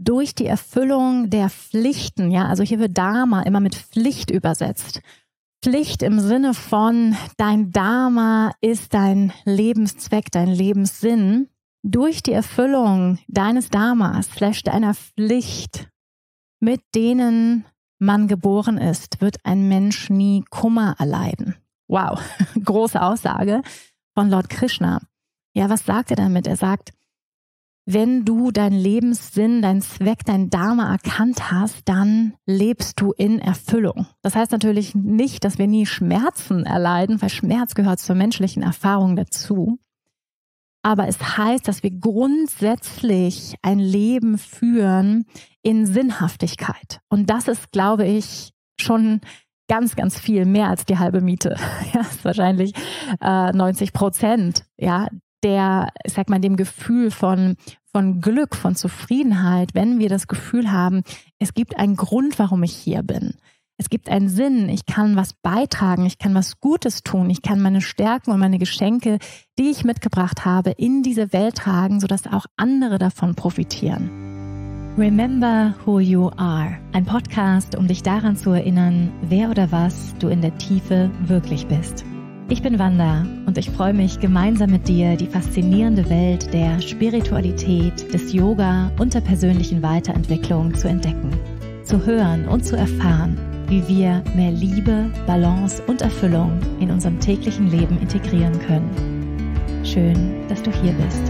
durch die Erfüllung der Pflichten, ja, also hier wird Dharma immer mit Pflicht übersetzt. Pflicht im Sinne von dein Dharma ist dein Lebenszweck, dein Lebenssinn. Durch die Erfüllung deines Dharmas, deiner Pflicht, mit denen man geboren ist, wird ein Mensch nie Kummer erleiden. Wow, große Aussage von Lord Krishna. Ja, was sagt er damit? Er sagt, wenn du deinen Lebenssinn, deinen Zweck, dein Dharma erkannt hast, dann lebst du in Erfüllung. Das heißt natürlich nicht, dass wir nie Schmerzen erleiden, weil Schmerz gehört zur menschlichen Erfahrung dazu. Aber es heißt, dass wir grundsätzlich ein Leben führen in Sinnhaftigkeit. Und das ist, glaube ich, schon ganz, ganz viel mehr als die halbe Miete. Ja, ist wahrscheinlich 90%, ja, dem Gefühl von Glück, von Zufriedenheit, wenn wir das Gefühl haben, es gibt einen Grund, warum ich hier bin. Es gibt einen Sinn, ich kann was beitragen, ich kann was Gutes tun, ich kann meine Stärken und meine Geschenke, die ich mitgebracht habe, in diese Welt tragen, sodass auch andere davon profitieren. Remember Who You Are, ein Podcast, um dich daran zu erinnern, wer oder was du in der Tiefe wirklich bist. Ich bin Wanda und ich freue mich, gemeinsam mit dir die faszinierende Welt der Spiritualität, des Yoga und der persönlichen Weiterentwicklung zu entdecken, zu hören und zu erfahren, wie wir mehr Liebe, Balance und Erfüllung in unserem täglichen Leben integrieren können. Schön, dass du hier bist.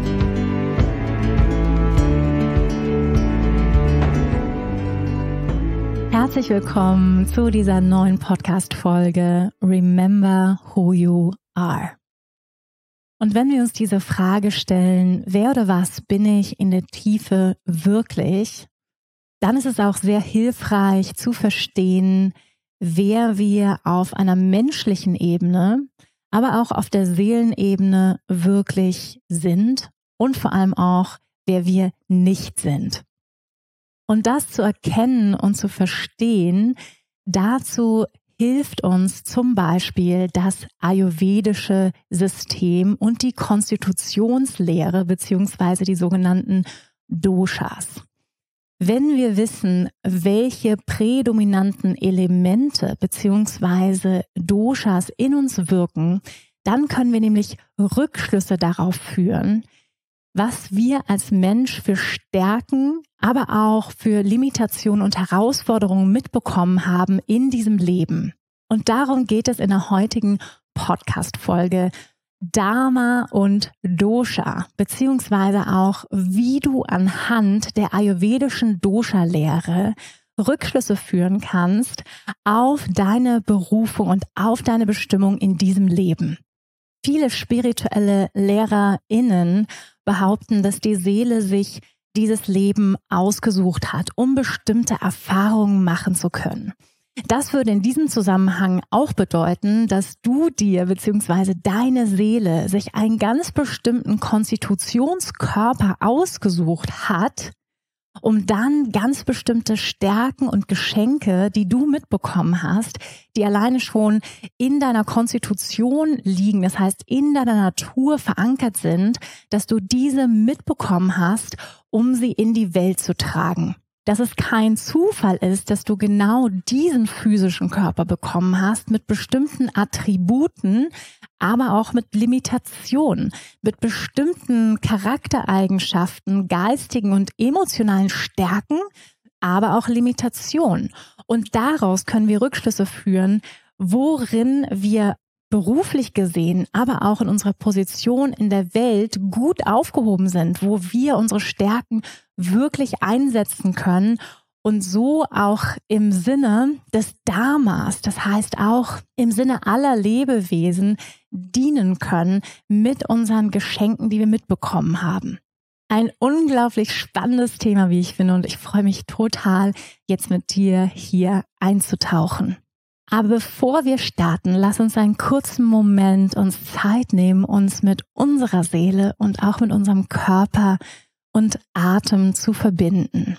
Herzlich willkommen zu dieser neuen Podcast-Folge Remember Who You Are. Und wenn wir uns diese Frage stellen, wer oder was bin ich in der Tiefe wirklich, dann ist es auch sehr hilfreich zu verstehen, wer wir auf einer menschlichen Ebene, aber auch auf der Seelenebene wirklich sind und vor allem auch, wer wir nicht sind. Und das zu erkennen und zu verstehen, dazu hilft uns zum Beispiel das ayurvedische System und die Konstitutionslehre beziehungsweise die sogenannten Doshas. Wenn wir wissen, welche prädominanten Elemente beziehungsweise Doshas in uns wirken, dann können wir nämlich Rückschlüsse darauf führen, was wir als Mensch für Stärken, aber auch für Limitationen und Herausforderungen mitbekommen haben in diesem Leben. Und darum geht es in der heutigen Podcast-Folge Dharma und Dosha, beziehungsweise auch, wie du anhand der ayurvedischen Dosha-Lehre Rückschlüsse führen kannst auf deine Berufung und auf deine Bestimmung in diesem Leben. Viele spirituelle LehrerInnen behaupten, dass die Seele sich dieses Leben ausgesucht hat, um bestimmte Erfahrungen machen zu können. Das würde in diesem Zusammenhang auch bedeuten, dass du dir bzw. deine Seele sich einen ganz bestimmten Konstitutionskörper ausgesucht hat, um dann ganz bestimmte Stärken und Geschenke, die du mitbekommen hast, die alleine schon in deiner Konstitution liegen, das heißt in deiner Natur verankert sind, dass du diese mitbekommen hast, um sie in die Welt zu tragen. Dass es kein Zufall ist, dass du genau diesen physischen Körper bekommen hast mit bestimmten Attributen, aber auch mit Limitationen, mit bestimmten Charaktereigenschaften, geistigen und emotionalen Stärken, aber auch Limitationen. Und daraus können wir Rückschlüsse führen, worin wir beruflich gesehen, aber auch in unserer Position in der Welt gut aufgehoben sind, wo wir unsere Stärken wirklich einsetzen können und so auch im Sinne des Dharmas, das heißt auch im Sinne aller Lebewesen dienen können mit unseren Geschenken, die wir mitbekommen haben. Ein unglaublich spannendes Thema, wie ich finde, und ich freue mich total, jetzt mit dir hier einzutauchen. Aber bevor wir starten, lass uns einen kurzen Moment uns Zeit nehmen, uns mit unserer Seele und auch mit unserem Körper und Atem zu verbinden.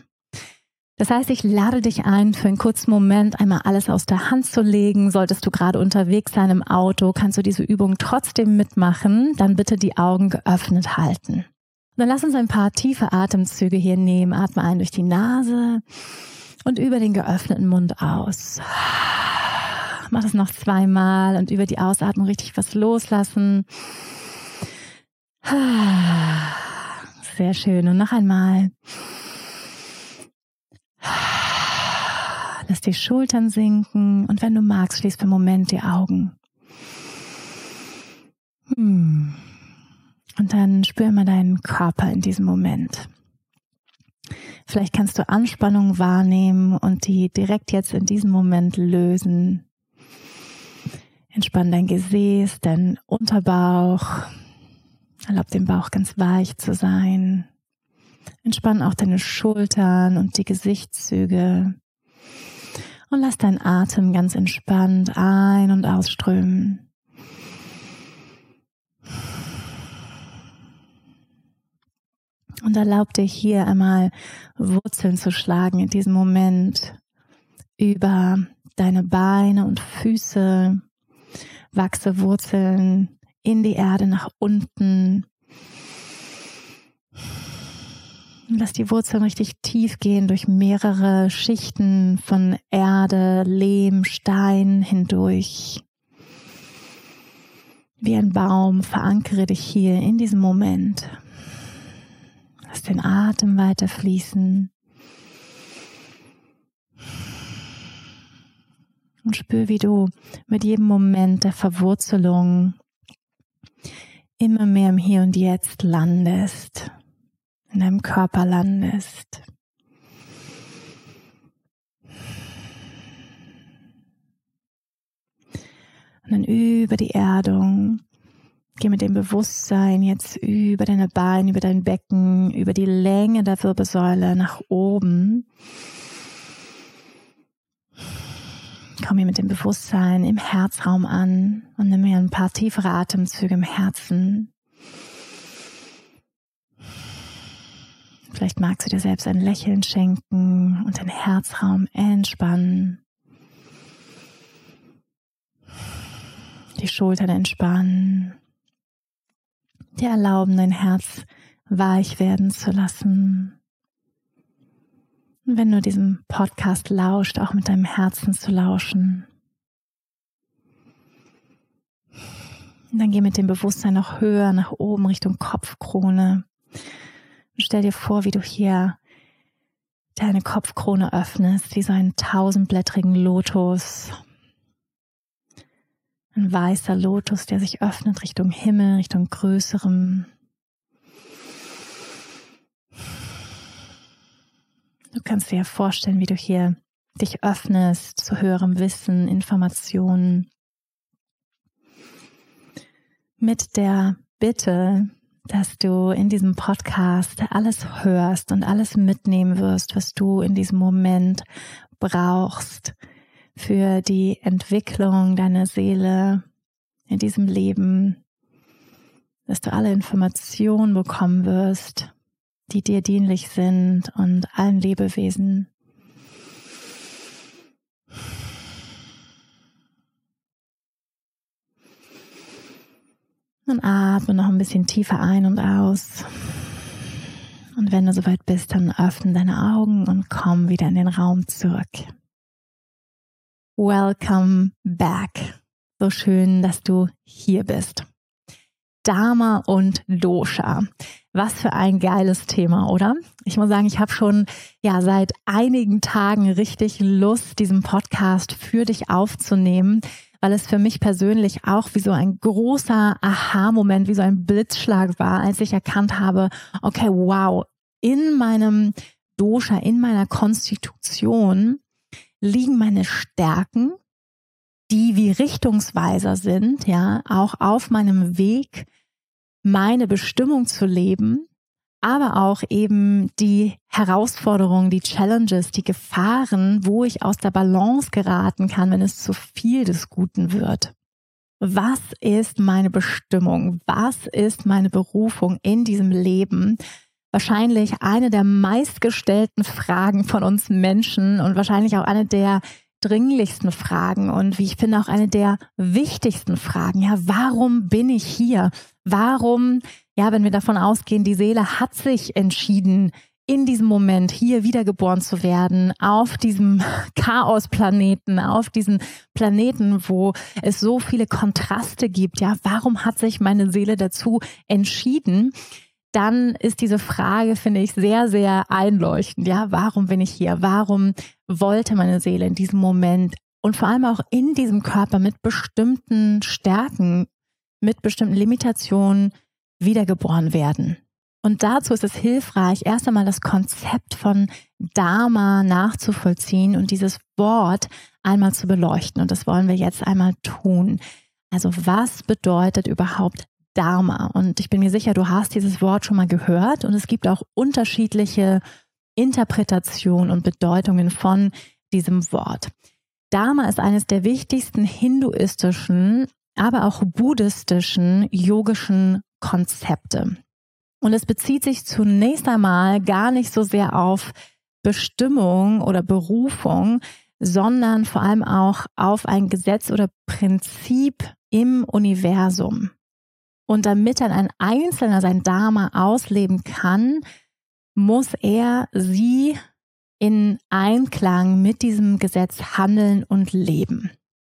Das heißt, ich lade dich ein, für einen kurzen Moment einmal alles aus der Hand zu legen. Solltest du gerade unterwegs sein im Auto, kannst du diese Übung trotzdem mitmachen. Dann bitte die Augen geöffnet halten. Dann lass uns ein paar tiefe Atemzüge hier nehmen. Atme ein durch die Nase und über den geöffneten Mund aus. Mach das noch 2-mal und über die Ausatmung richtig was loslassen. Sehr schön. Und noch einmal. Lass die Schultern sinken und wenn du magst, schließ für einen Moment die Augen. Und dann spür mal deinen Körper in diesem Moment. Vielleicht kannst du Anspannung wahrnehmen und die direkt jetzt in diesem Moment lösen. Entspann dein Gesäß, deinen Unterbauch. Erlaub dem Bauch ganz weich zu sein. Entspann auch deine Schultern und die Gesichtszüge. Und lass deinen Atem ganz entspannt ein- und ausströmen. Und erlaub dir hier einmal Wurzeln zu schlagen in diesem Moment über deine Beine und Füße. Wachse Wurzeln in die Erde nach unten. Lass die Wurzeln richtig tief gehen durch mehrere Schichten von Erde, Lehm, Stein hindurch. Wie ein Baum verankere dich hier in diesem Moment. Lass den Atem weiter fließen. Und spür, wie du mit jedem Moment der Verwurzelung immer mehr im Hier und Jetzt landest, in deinem Körper landest. Und dann über die Erdung. Geh mit dem Bewusstsein jetzt über deine Beine, über dein Becken, über die Länge der Wirbelsäule nach oben. Komm hier mit dem Bewusstsein im Herzraum an und nimm hier ein paar tiefere Atemzüge im Herzen. Vielleicht magst du dir selbst ein Lächeln schenken und den Herzraum entspannen. Die Schultern entspannen. Dir erlauben, dein Herz weich werden zu lassen. Und wenn du diesem Podcast lauscht, auch mit deinem Herzen zu lauschen. Und dann geh mit dem Bewusstsein noch höher nach oben Richtung Kopfkrone. Und stell dir vor, wie du hier deine Kopfkrone öffnest, wie so einen 1000-blättrigen Lotus. Ein weißer Lotus, der sich öffnet Richtung Himmel, Richtung Größerem. Du kannst dir ja vorstellen, wie du hier dich öffnest zu höherem Wissen, Informationen. Mit der Bitte, dass du in diesem Podcast alles hörst und alles mitnehmen wirst, was du in diesem Moment brauchst für die Entwicklung deiner Seele in diesem Leben, dass du alle Informationen bekommen wirst, die dir dienlich sind und allen Lebewesen. Und atme noch ein bisschen tiefer ein und aus. Und wenn du soweit bist, dann öffne deine Augen und komm wieder in den Raum zurück. Welcome back. So schön, dass du hier bist. Dharma und Dosha. Was für ein geiles Thema, oder? Ich muss sagen, ich habe schon seit einigen Tagen richtig Lust, diesen Podcast für dich aufzunehmen, weil es für mich persönlich auch wie so ein großer Aha-Moment, wie so ein Blitzschlag war, als ich erkannt habe, okay, wow, in meinem Dosha, in meiner Konstitution liegen meine Stärken, die wie Richtungsweiser sind, auch auf meinem Weg, meine Bestimmung zu leben, aber auch eben die Herausforderungen, die Challenges, die Gefahren, wo ich aus der Balance geraten kann, wenn es zu viel des Guten wird. Was ist meine Bestimmung? Was ist meine Berufung in diesem Leben? Wahrscheinlich eine der meistgestellten Fragen von uns Menschen und wahrscheinlich auch eine der dringlichsten Fragen und wie ich finde auch eine der wichtigsten Fragen. Warum bin ich hier? Warum Ja, wenn wir davon ausgehen, die Seele hat sich entschieden, in diesem Moment hier wiedergeboren zu werden, auf diesem Chaosplaneten, auf diesem Planeten, wo es so viele Kontraste gibt. Ja, warum hat sich meine Seele dazu entschieden? Dann ist diese Frage, finde ich, sehr, sehr einleuchtend. Ja, warum bin ich hier? Warum wollte meine Seele in diesem Moment und vor allem auch in diesem Körper mit bestimmten Stärken, mit bestimmten Limitationen wiedergeboren werden? Und dazu ist es hilfreich, erst einmal das Konzept von Dharma nachzuvollziehen und dieses Wort einmal zu beleuchten. Und das wollen wir jetzt einmal tun. Also was bedeutet überhaupt Dharma? Und ich bin mir sicher, du hast dieses Wort schon mal gehört und es gibt auch unterschiedliche Interpretationen und Bedeutungen von diesem Wort. Dharma ist eines der wichtigsten hinduistischen, aber auch buddhistischen, yogischen Konzepte. Und es bezieht sich zunächst einmal gar nicht so sehr auf Bestimmung oder Berufung, sondern vor allem auch auf ein Gesetz oder Prinzip im Universum. Und damit dann ein Einzelner sein Dharma ausleben kann, muss er sie in Einklang mit diesem Gesetz handeln und leben.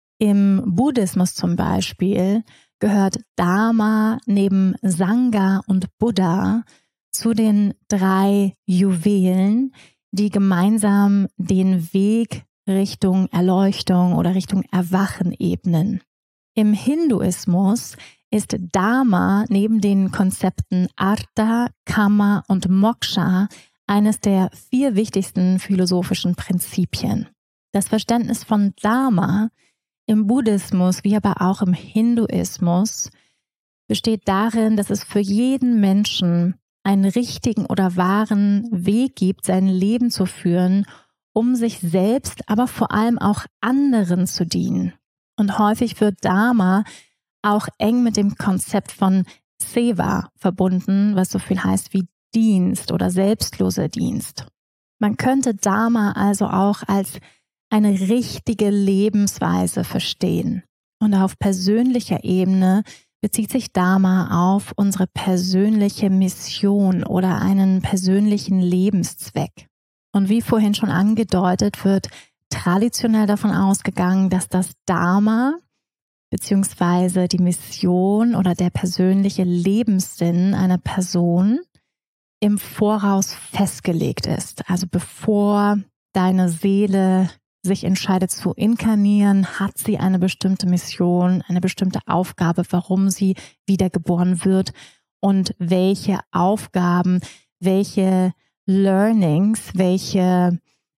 Im Buddhismus zum Beispiel gehört Dharma neben Sangha und Buddha zu den 3 Juwelen, die gemeinsam den Weg Richtung Erleuchtung oder Richtung Erwachen ebnen. Im Hinduismus ist Dharma neben den Konzepten Artha, Kama und Moksha eines der 4 wichtigsten philosophischen Prinzipien. Das Verständnis von Dharma im Buddhismus wie aber auch im Hinduismus besteht darin, dass es für jeden Menschen einen richtigen oder wahren Weg gibt, sein Leben zu führen, um sich selbst, aber vor allem auch anderen zu dienen. Und häufig wird Dharma auch eng mit dem Konzept von Seva verbunden, was so viel heißt wie Dienst oder selbstloser Dienst. Man könnte Dharma also auch als eine richtige Lebensweise verstehen. Und auf persönlicher Ebene bezieht sich Dharma auf unsere persönliche Mission oder einen persönlichen Lebenszweck. Und wie vorhin schon angedeutet, wird traditionell davon ausgegangen, dass das Dharma beziehungsweise die Mission oder der persönliche Lebenssinn einer Person im Voraus festgelegt ist. Also bevor deine Seele sich entscheidet zu inkarnieren, hat sie eine bestimmte Mission, eine bestimmte Aufgabe, warum sie wiedergeboren wird und welche Aufgaben, welche Learnings, welche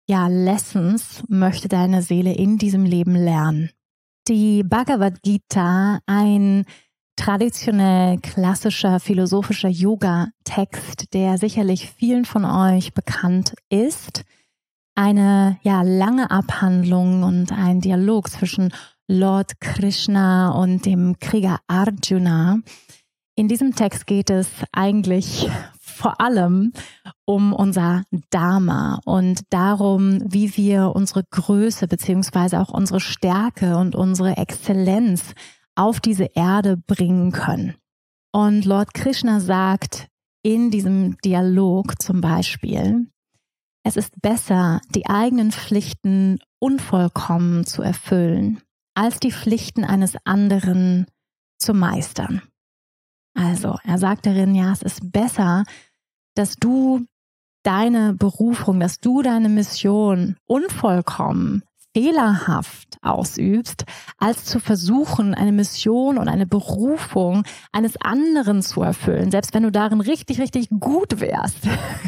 Lessons möchte deine Seele in diesem Leben lernen. Die Bhagavad Gita, ein traditionell klassischer philosophischer Yoga-Text, der sicherlich vielen von euch bekannt ist, eine lange Abhandlung und ein Dialog zwischen Lord Krishna und dem Krieger Arjuna. In diesem Text geht es eigentlich vor allem um unser Dharma und darum, wie wir unsere Größe beziehungsweise auch unsere Stärke und unsere Exzellenz auf diese Erde bringen können. Und Lord Krishna sagt in diesem Dialog zum Beispiel: Es ist besser, die eigenen Pflichten unvollkommen zu erfüllen, als die Pflichten eines anderen zu meistern. Also, er sagt darin, es ist besser, dass du deine Berufung, dass du deine Mission unvollkommen, fehlerhaft ausübst, als zu versuchen, eine Mission und eine Berufung eines anderen zu erfüllen, selbst wenn du darin richtig, richtig gut wärst.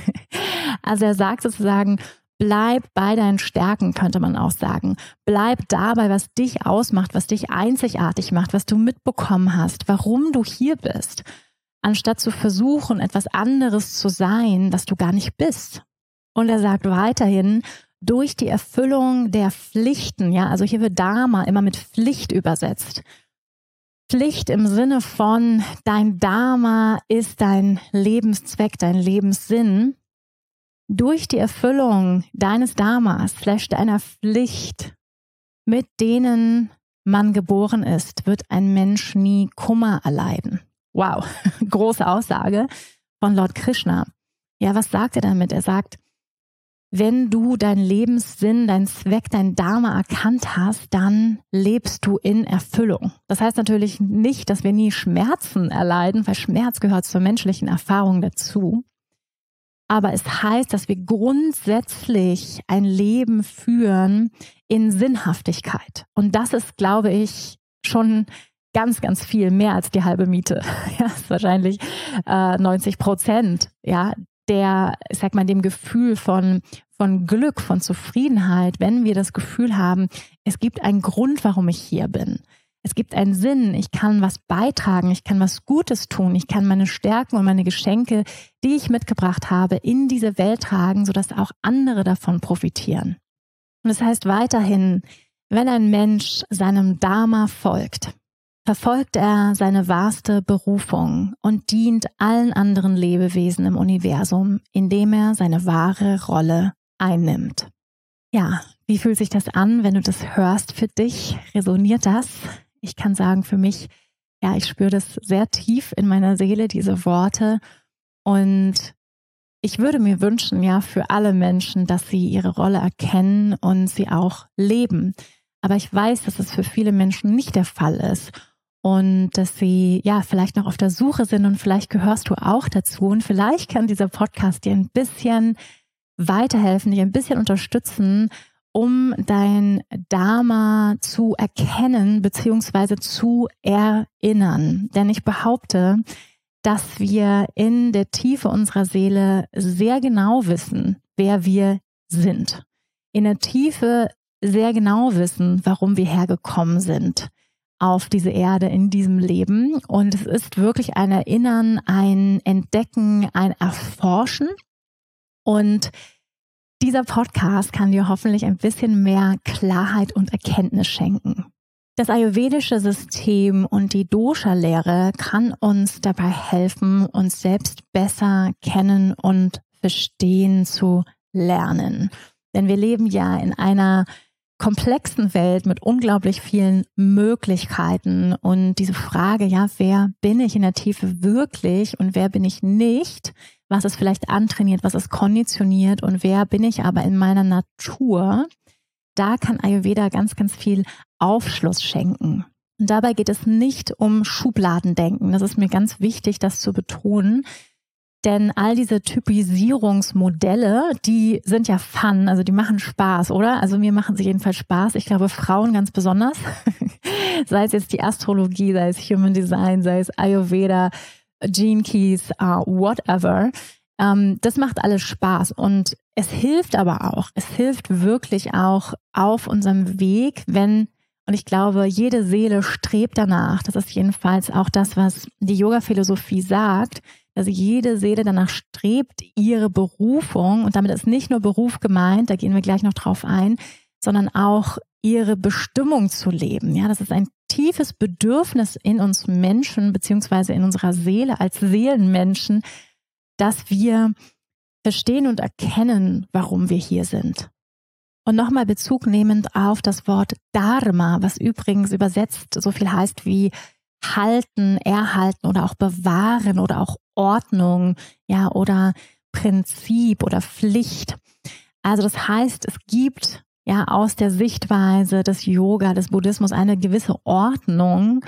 Also er sagt sozusagen, bleib bei deinen Stärken, könnte man auch sagen. Bleib dabei, was dich ausmacht, was dich einzigartig macht, was du mitbekommen hast, warum du hier bist, anstatt zu versuchen, etwas anderes zu sein, was du gar nicht bist. Und er sagt weiterhin, durch die Erfüllung der Pflichten, also hier wird Dharma immer mit Pflicht übersetzt. Pflicht im Sinne von, dein Dharma ist dein Lebenszweck, dein Lebenssinn. Durch die Erfüllung deines Dharmas, deiner Pflicht, mit denen man geboren ist, wird ein Mensch nie Kummer erleiden. Wow, große Aussage von Lord Krishna. Ja, was sagt er damit? Er sagt, wenn du deinen Lebenssinn, deinen Zweck, dein Dharma erkannt hast, dann lebst du in Erfüllung. Das heißt natürlich nicht, dass wir nie Schmerzen erleiden, weil Schmerz gehört zur menschlichen Erfahrung dazu. Aber es heißt, dass wir grundsätzlich ein Leben führen in Sinnhaftigkeit. Und das ist, glaube ich, schon ganz, ganz viel mehr als die halbe Miete. Ja, ist wahrscheinlich 90%, ja, ich sag mal, dem Gefühl von Glück, von Zufriedenheit, wenn wir das Gefühl haben, es gibt einen Grund, warum ich hier bin. Es gibt einen Sinn, ich kann was beitragen, ich kann was Gutes tun, ich kann meine Stärken und meine Geschenke, die ich mitgebracht habe, in diese Welt tragen, sodass auch andere davon profitieren. Und das heißt weiterhin, wenn ein Mensch seinem Dharma folgt, verfolgt er seine wahrste Berufung und dient allen anderen Lebewesen im Universum, indem er seine wahre Rolle einnimmt. Ja, wie fühlt sich das an, wenn du das hörst für dich? Resoniert das? Ich kann sagen, für mich, ja, ich spüre das sehr tief in meiner Seele, diese Worte. Und ich würde mir wünschen, ja, für alle Menschen, dass sie ihre Rolle erkennen und sie auch leben. Aber ich weiß, dass es für viele Menschen nicht der Fall ist. Und dass sie ja vielleicht noch auf der Suche sind und vielleicht gehörst du auch dazu. Und vielleicht kann dieser Podcast dir ein bisschen weiterhelfen, dich ein bisschen unterstützen, um dein Dharma zu erkennen bzw. zu erinnern. Denn ich behaupte, dass wir in der Tiefe unserer Seele sehr genau wissen, wer wir sind. In der Tiefe sehr genau wissen, warum wir hergekommen sind auf diese Erde in diesem Leben. Und es ist wirklich ein Erinnern, ein Entdecken, ein Erforschen. Und dieser Podcast kann dir hoffentlich ein bisschen mehr Klarheit und Erkenntnis schenken. Das ayurvedische System und die Dosha-Lehre kann uns dabei helfen, uns selbst besser kennen und verstehen zu lernen. Denn wir leben ja in einer komplexen Welt mit unglaublich vielen Möglichkeiten und diese Frage, ja, wer bin ich in der Tiefe wirklich und wer bin ich nicht? Was ist vielleicht antrainiert, was ist konditioniert und wer bin ich aber in meiner Natur? Da kann Ayurveda ganz, ganz viel Aufschluss schenken. Und dabei geht es nicht um Schubladendenken. Das ist mir ganz wichtig, das zu betonen. Denn all diese Typisierungsmodelle, die sind ja fun, also die machen Spaß, oder? Also mir machen sie jedenfalls Spaß. Ich glaube, Frauen ganz besonders. Sei es jetzt die Astrologie, sei es Human Design, sei es Ayurveda, Gene Keys, whatever. Das macht alles Spaß und es hilft aber auch. Es hilft wirklich auch auf unserem Weg, und ich glaube, jede Seele strebt danach. Das ist jedenfalls auch das, was die Yoga-Philosophie sagt, dass jede Seele danach strebt, ihre Berufung, und damit ist nicht nur Beruf gemeint, da gehen wir gleich noch drauf ein, sondern auch ihre Bestimmung zu leben. Ja, das ist ein tiefes Bedürfnis in uns Menschen, beziehungsweise in unserer Seele als Seelenmenschen, dass wir verstehen und erkennen, warum wir hier sind. Und nochmal Bezug nehmend auf das Wort Dharma, was übrigens übersetzt so viel heißt wie halten, erhalten oder auch bewahren oder auch Ordnung, ja, oder Prinzip oder Pflicht. Also das heißt, es gibt ja aus der Sichtweise des Yoga, des Buddhismus eine gewisse Ordnung,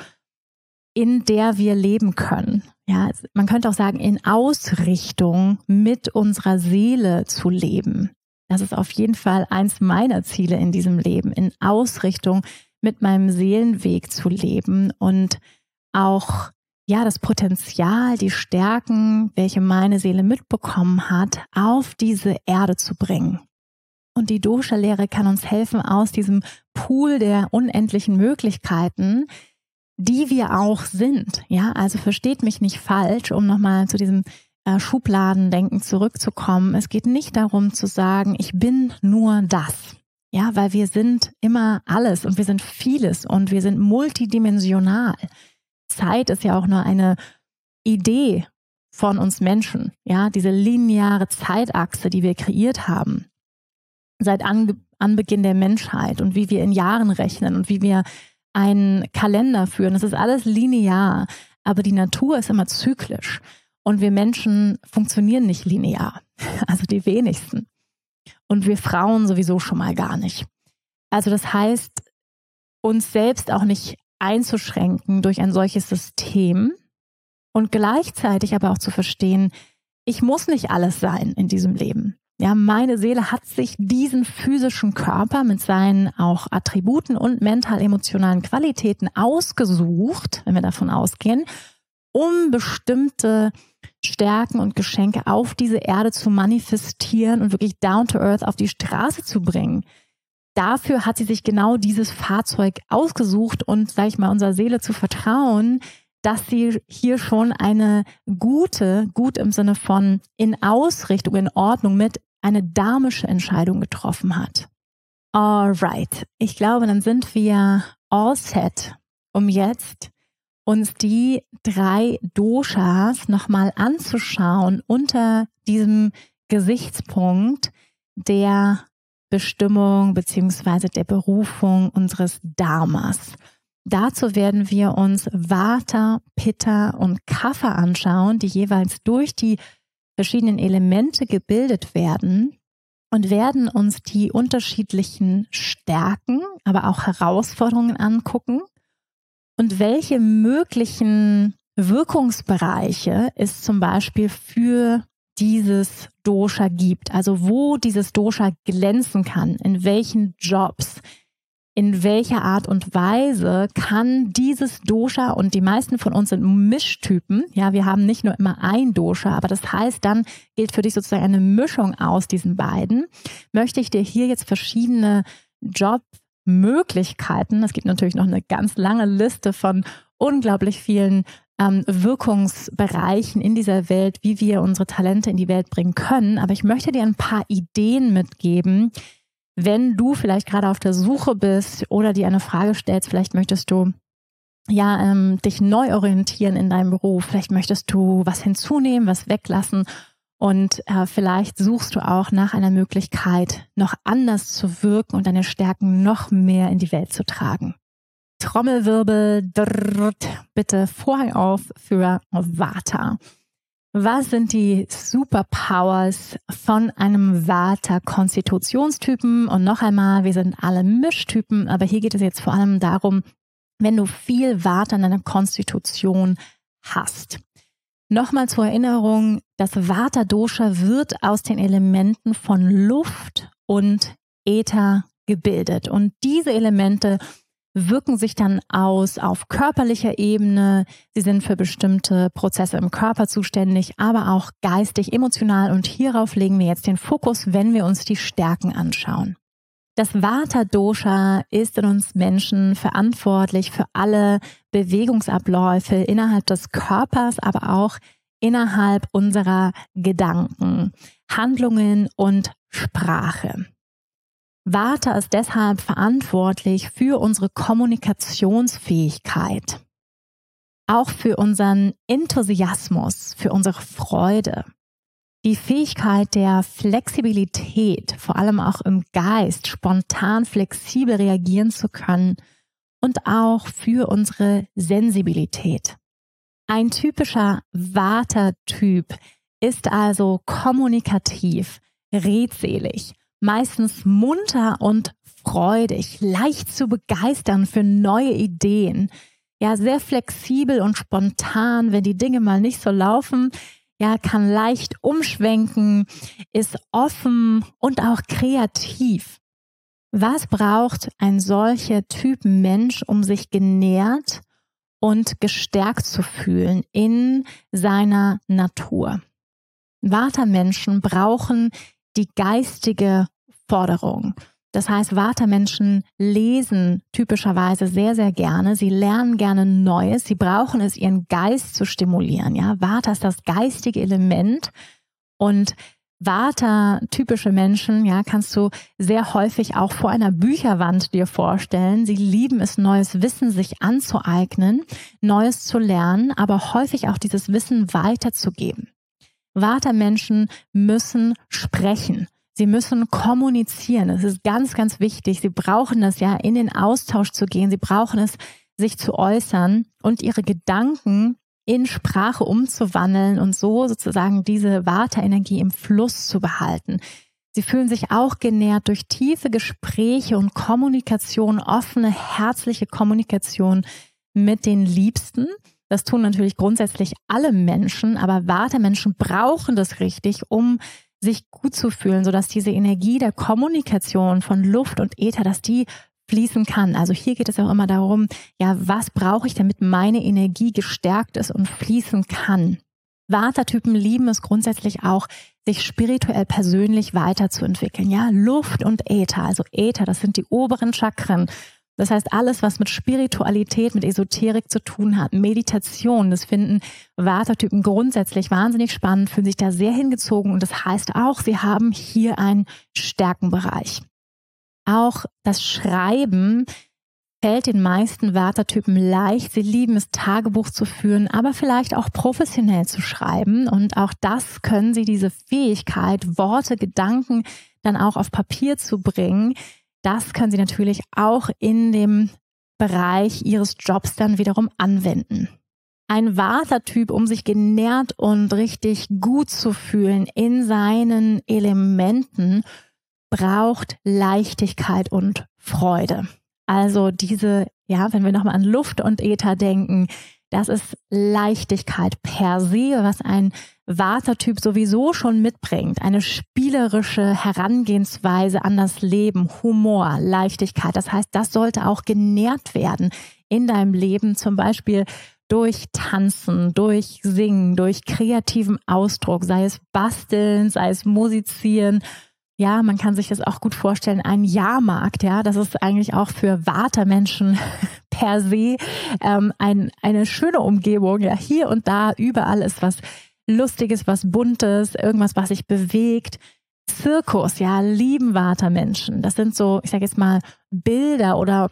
in der wir leben können. Ja, man könnte auch sagen, in Ausrichtung mit unserer Seele zu leben. Das ist auf jeden Fall eins meiner Ziele in diesem Leben, in Ausrichtung mit meinem Seelenweg zu leben und auch ja das Potenzial, die Stärken, welche meine Seele mitbekommen hat, auf diese Erde zu bringen. Und die Dosha-Lehre kann uns helfen, aus diesem Pool der unendlichen Möglichkeiten, die wir auch sind. Ja, also versteht mich nicht falsch, um nochmal zu diesem Schubladendenken zurückzukommen. Es geht nicht darum zu sagen, ich bin nur das. Ja, weil wir sind immer alles und wir sind vieles und wir sind multidimensional. Zeit ist ja auch nur eine Idee von uns Menschen. Ja, diese lineare Zeitachse, die wir kreiert haben. Seit Anbeginn der Menschheit und wie wir in Jahren rechnen und wie wir einen Kalender führen. Das ist alles linear. aber die Natur ist immer zyklisch und wir Menschen funktionieren nicht linear, also die wenigsten. Und wir Frauen sowieso schon mal gar nicht. Also das heißt, uns selbst auch nicht einzuschränken durch ein solches System und gleichzeitig aber auch zu verstehen, ich muss nicht alles sein in diesem Leben. Ja, meine Seele hat sich diesen physischen Körper mit seinen auch Attributen und mental-emotionalen Qualitäten ausgesucht, wenn wir davon ausgehen, um bestimmte Stärken und Geschenke auf diese Erde zu manifestieren und wirklich down to earth auf die Straße zu bringen. Dafür hat sie sich genau dieses Fahrzeug ausgesucht und, sage ich mal, unserer Seele zu vertrauen, dass sie hier schon eine gut im Sinne von in Ausrichtung, in Ordnung mit, eine dharmische Entscheidung getroffen hat. Alright, ich glaube, dann sind wir all set, um jetzt uns die 3 Doshas nochmal anzuschauen unter diesem Gesichtspunkt der Bestimmung bzw. der Berufung unseres Dharmas. Dazu werden wir uns Vata, Pitta und Kapha anschauen, die jeweils durch die verschiedenen Elemente gebildet werden und werden uns die unterschiedlichen Stärken, aber auch Herausforderungen angucken und welche möglichen Wirkungsbereiche es zum Beispiel für dieses Dosha gibt, also wo dieses Dosha glänzen kann, in welchen Jobs, in welcher Art und Weise kann dieses Dosha, und die meisten von uns sind Mischtypen, ja, wir haben nicht nur immer ein Dosha, aber das heißt, dann gilt für dich sozusagen eine Mischung aus diesen beiden, möchte ich dir hier jetzt verschiedene Jobmöglichkeiten, es gibt natürlich noch eine ganz lange Liste von unglaublich vielen Wirkungsbereichen in dieser Welt, wie wir unsere Talente in die Welt bringen können, aber ich möchte dir ein paar Ideen mitgeben, wenn du vielleicht gerade auf der Suche bist oder dir eine Frage stellst, vielleicht möchtest du dich neu orientieren in deinem Beruf, vielleicht möchtest du was hinzunehmen, was weglassen und vielleicht suchst du auch nach einer Möglichkeit, noch anders zu wirken und deine Stärken noch mehr in die Welt zu tragen. Trommelwirbel, bitte Vorhang auf für Vata. Was sind die Superpowers von einem Vata-Konstitutionstypen? Und noch einmal, wir sind alle Mischtypen, aber hier geht es jetzt vor allem darum, wenn du viel Vata in deiner Konstitution hast. Nochmal zur Erinnerung, das Vata-Dosha wird aus den Elementen von Luft und Äther gebildet. Und diese Elemente wirken sich dann aus auf körperlicher Ebene. Sie sind für bestimmte Prozesse im Körper zuständig, aber auch geistig, emotional. Und hierauf legen wir jetzt den Fokus, wenn wir uns die Stärken anschauen. Das Vata-Dosha ist in uns Menschen verantwortlich für alle Bewegungsabläufe innerhalb des Körpers, aber auch innerhalb unserer Gedanken, Handlungen und Sprache. Vata ist deshalb verantwortlich für unsere Kommunikationsfähigkeit, auch für unseren Enthusiasmus, für unsere Freude, die Fähigkeit der Flexibilität, vor allem auch im Geist, spontan flexibel reagieren zu können und auch für unsere Sensibilität. Ein typischer Vata-Typ ist also kommunikativ, redselig, meistens munter und freudig, leicht zu begeistern für neue Ideen. Ja, sehr flexibel und spontan, wenn die Dinge mal nicht so laufen. Ja, kann leicht umschwenken, ist offen und auch kreativ. Was braucht ein solcher Typ Mensch, um sich genährt und gestärkt zu fühlen in seiner Natur? Vata-Menschen brauchen die geistige Forderung. Das heißt, Vata-Menschen lesen typischerweise sehr, sehr gerne. Sie lernen gerne Neues. Sie brauchen es, ihren Geist zu stimulieren. Ja, Vata ist das geistige Element. Und Vata-typische Menschen, ja, kannst du sehr häufig auch vor einer Bücherwand dir vorstellen. Sie lieben es, neues Wissen sich anzueignen, Neues zu lernen, aber häufig auch dieses Wissen weiterzugeben. Vata-Menschen müssen sprechen. Sie müssen kommunizieren. Es ist ganz, ganz wichtig. Sie brauchen es ja, in den Austausch zu gehen. Sie brauchen es, sich zu äußern und ihre Gedanken in Sprache umzuwandeln und so sozusagen diese Vata-Energie im Fluss zu behalten. Sie fühlen sich auch genährt durch tiefe Gespräche und Kommunikation, offene, herzliche Kommunikation mit den Liebsten. Das tun natürlich grundsätzlich alle Menschen, aber Vata-Menschen brauchen das richtig, um sich gut zu fühlen, sodass diese Energie der Kommunikation von Luft und Äther, dass die fließen kann. Also hier geht es auch immer darum, ja, was brauche ich, damit meine Energie gestärkt ist und fließen kann. Vata-Typen lieben es grundsätzlich auch, sich spirituell persönlich weiterzuentwickeln. Ja, Luft und Äther, also Äther, das sind die oberen Chakren. Das heißt, alles, was mit Spiritualität, mit Esoterik zu tun hat, Meditation, das finden Vata-Typen grundsätzlich wahnsinnig spannend, fühlen sich da sehr hingezogen und das heißt auch, sie haben hier einen Stärkenbereich. Auch das Schreiben fällt den meisten Vata-Typen leicht. Sie lieben es, Tagebuch zu führen, aber vielleicht auch professionell zu schreiben. Und auch das können sie, diese Fähigkeit, Worte, Gedanken dann auch auf Papier zu bringen, das können sie natürlich auch in dem Bereich ihres Jobs dann wiederum anwenden. Ein Vata-Typ, um sich genährt und richtig gut zu fühlen in seinen Elementen, braucht Leichtigkeit und Freude. Also diese, ja, wenn wir nochmal an Luft und Äther denken, das ist Leichtigkeit per se, was ein Vata-Typ sowieso schon mitbringt. Eine spielerische Herangehensweise an das Leben, Humor, Leichtigkeit. Das heißt, das sollte auch genährt werden in deinem Leben, zum Beispiel durch Tanzen, durch Singen, durch kreativen Ausdruck, sei es Basteln, sei es Musizieren. Ja, man kann sich das auch gut vorstellen, ein Jahrmarkt, ja, das ist eigentlich auch für Vata-Menschen per se eine schöne Umgebung. Ja, hier und da, überall ist was Lustiges, was Buntes, irgendwas, was sich bewegt. Zirkus, ja, lieben Vata-Menschen. Das sind so, ich sage jetzt mal, Bilder oder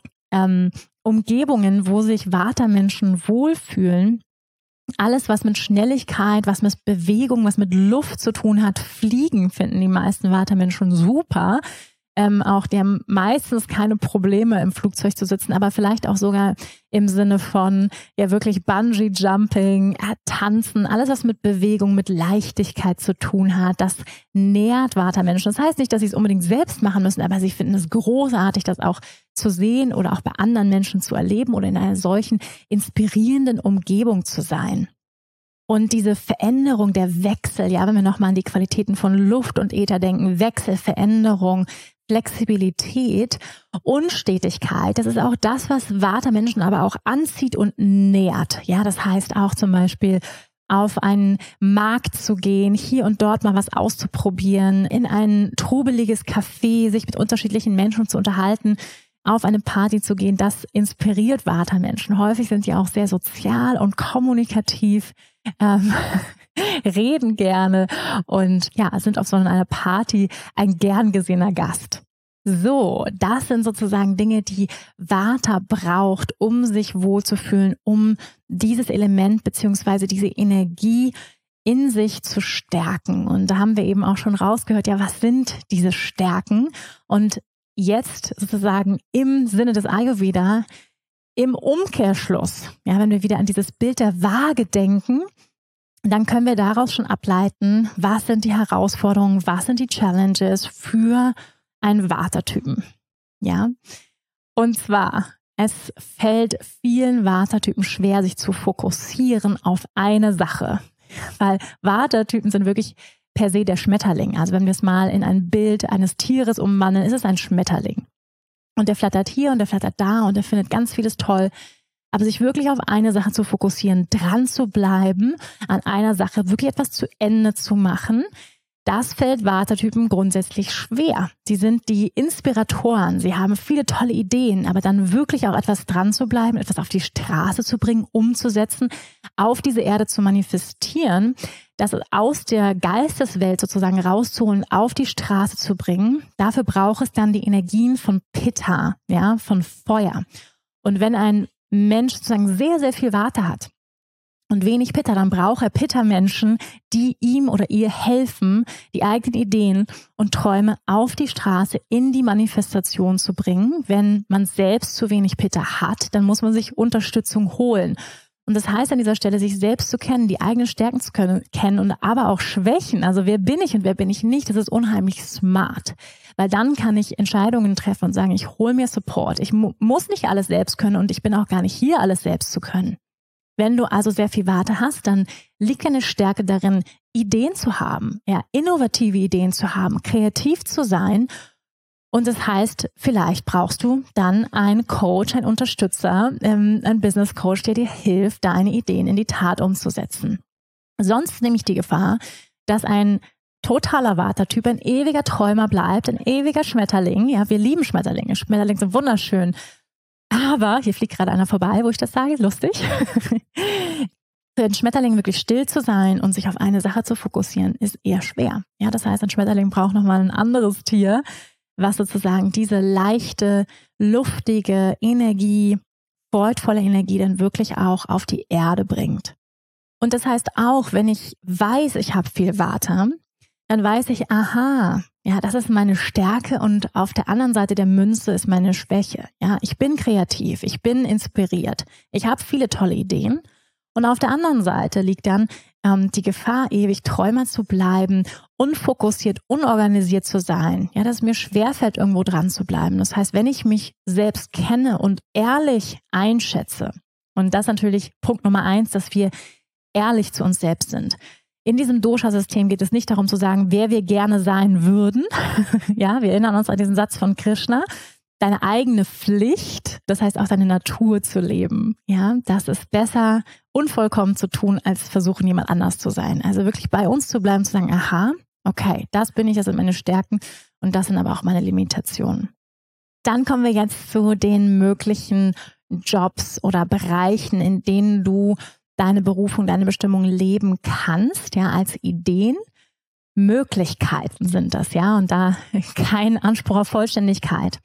Umgebungen, wo sich Vata-Menschen wohlfühlen. Alles, was mit Schnelligkeit, was mit Bewegung, was mit Luft zu tun hat, Fliegen finden die meisten Vata-Menschen super. Auch die haben meistens keine Probleme im Flugzeug zu sitzen, aber vielleicht auch sogar im Sinne von ja wirklich Bungee-Jumping, Tanzen, alles was mit Bewegung, mit Leichtigkeit zu tun hat, das nährt Vata-Menschen. Das heißt nicht, dass sie es unbedingt selbst machen müssen, aber sie finden es großartig, das auch zu sehen oder auch bei anderen Menschen zu erleben oder in einer solchen inspirierenden Umgebung zu sein. Und diese Veränderung, der Wechsel, ja, wenn wir nochmal an die Qualitäten von Luft und Äther denken, Wechsel, Veränderung, Flexibilität, Unstetigkeit, das ist auch das, was Vata-Menschen aber auch anzieht und nährt. Ja, das heißt auch zum Beispiel auf einen Markt zu gehen, hier und dort mal was auszuprobieren, in ein trubeliges Café, sich mit unterschiedlichen Menschen zu unterhalten, auf eine Party zu gehen, das inspiriert Vata-Menschen. Häufig sind die auch sehr sozial und kommunikativ, reden gerne und ja, sind auf so einer Party ein gern gesehener Gast. So, das sind sozusagen Dinge, die Vata braucht, um sich wohlzufühlen, um dieses Element beziehungsweise diese Energie in sich zu stärken. Und da haben wir eben auch schon rausgehört, ja, was sind diese Stärken? Und jetzt sozusagen im Sinne des Ayurveda, im Umkehrschluss, ja, wenn wir wieder an dieses Bild der Waage denken, dann können wir daraus schon ableiten, was sind die Herausforderungen, was sind die Challenges für einen Vata-Typen. Ja, und zwar, es fällt vielen Vata-Typen schwer, sich zu fokussieren auf eine Sache, weil Vata-Typen sind wirklich per se der Schmetterling. Also wenn wir es mal in ein Bild eines Tieres umwandeln, ist es ein Schmetterling. Und der flattert hier und der flattert da und der findet ganz vieles toll. Aber sich wirklich auf eine Sache zu fokussieren, dran zu bleiben, an einer Sache wirklich etwas zu Ende zu machen, das fällt Vata-Typen grundsätzlich schwer. Sie sind die Inspiratoren, sie haben viele tolle Ideen, aber dann wirklich auch etwas dran zu bleiben, etwas auf die Straße zu bringen, umzusetzen, auf diese Erde zu manifestieren, das aus der Geisteswelt sozusagen rauszuholen, auf die Straße zu bringen. Dafür braucht es dann die Energien von Pitta, ja, von Feuer. Und wenn ein Mensch sozusagen sehr, sehr viel Vata hat und wenig Pitta, dann braucht er Pitta-Menschen, die ihm oder ihr helfen, die eigenen Ideen und Träume auf die Straße in die Manifestation zu bringen. Wenn man selbst zu wenig Pitta hat, dann muss man sich Unterstützung holen. Und das heißt an dieser Stelle, sich selbst zu kennen, die eigenen Stärken zu kennen und aber auch Schwächen. Also wer bin ich und wer bin ich nicht, das ist unheimlich smart. Weil dann kann ich Entscheidungen treffen und sagen, ich hole mir Support. Ich muss nicht alles selbst können und ich bin auch gar nicht hier, alles selbst zu können. Wenn du also sehr viel Vata hast, dann liegt eine Stärke darin, Ideen zu haben, ja, innovative Ideen zu haben, kreativ zu sein. Und das heißt, vielleicht brauchst du dann einen Coach, einen Unterstützer, einen Business Coach, der dir hilft, deine Ideen in die Tat umzusetzen. Sonst nehme ich die Gefahr, dass ein totaler Vata-Typ ein ewiger Träumer bleibt, ein ewiger Schmetterling. Ja, wir lieben Schmetterlinge. Schmetterlinge sind wunderschön. Aber, hier fliegt gerade einer vorbei, wo ich das sage, lustig. Für einen Schmetterling wirklich still zu sein und sich auf eine Sache zu fokussieren, ist eher schwer. Ja, das heißt, ein Schmetterling braucht nochmal ein anderes Tier, was sozusagen diese leichte, luftige Energie, freudvolle Energie dann wirklich auch auf die Erde bringt. Und das heißt auch, wenn ich weiß, ich habe viel Vata, dann weiß ich, aha, ja, das ist meine Stärke und auf der anderen Seite der Münze ist meine Schwäche. Ja, ich bin kreativ, ich bin inspiriert, ich habe viele tolle Ideen. Und auf der anderen Seite liegt dann die Gefahr, ewig Träumer zu bleiben, unfokussiert, unorganisiert zu sein. Ja, dass es mir schwerfällt, irgendwo dran zu bleiben. Das heißt, wenn ich mich selbst kenne und ehrlich einschätze, und das ist natürlich Punkt Nummer 1, dass wir ehrlich zu uns selbst sind. In diesem Dosha-System geht es nicht darum zu sagen, wer wir gerne sein würden. Ja, wir erinnern uns an diesen Satz von Krishna. Deine eigene Pflicht, das heißt auch deine Natur zu leben. Ja, das ist besser, unvollkommen zu tun, als versuchen, jemand anders zu sein. Also wirklich bei uns zu bleiben, zu sagen, aha, okay, das bin ich, das sind meine Stärken und das sind aber auch meine Limitationen. Dann kommen wir jetzt zu den möglichen Jobs oder Bereichen, in denen du deine Berufung, deine Bestimmung leben kannst, ja, als Ideen. Möglichkeiten sind das, ja, und da kein Anspruch auf Vollständigkeit.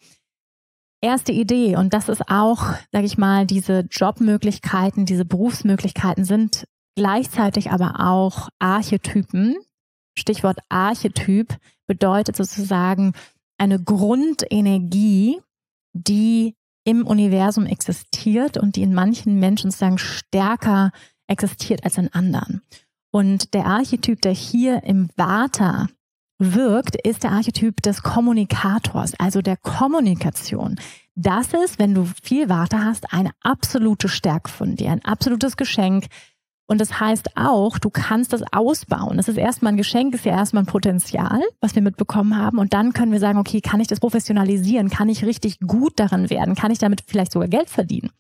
Erste Idee, und das ist auch, sage ich mal, diese Jobmöglichkeiten, diese Berufsmöglichkeiten sind gleichzeitig aber auch Archetypen. Stichwort Archetyp bedeutet sozusagen eine Grundenergie, die im Universum existiert und die in manchen Menschen sozusagen stärker existiert als in anderen. Und der Archetyp, der hier im Vata wirkt, ist der Archetyp des Kommunikators, also der Kommunikation. Das ist, wenn du viel Vata hast, eine absolute Stärke von dir, ein absolutes Geschenk. Und das heißt auch, du kannst das ausbauen. Das ist erstmal ein Geschenk, ist ja erstmal ein Potenzial, was wir mitbekommen haben. Und dann können wir sagen, okay, kann ich das professionalisieren? Kann ich richtig gut daran werden? Kann ich damit vielleicht sogar Geld verdienen?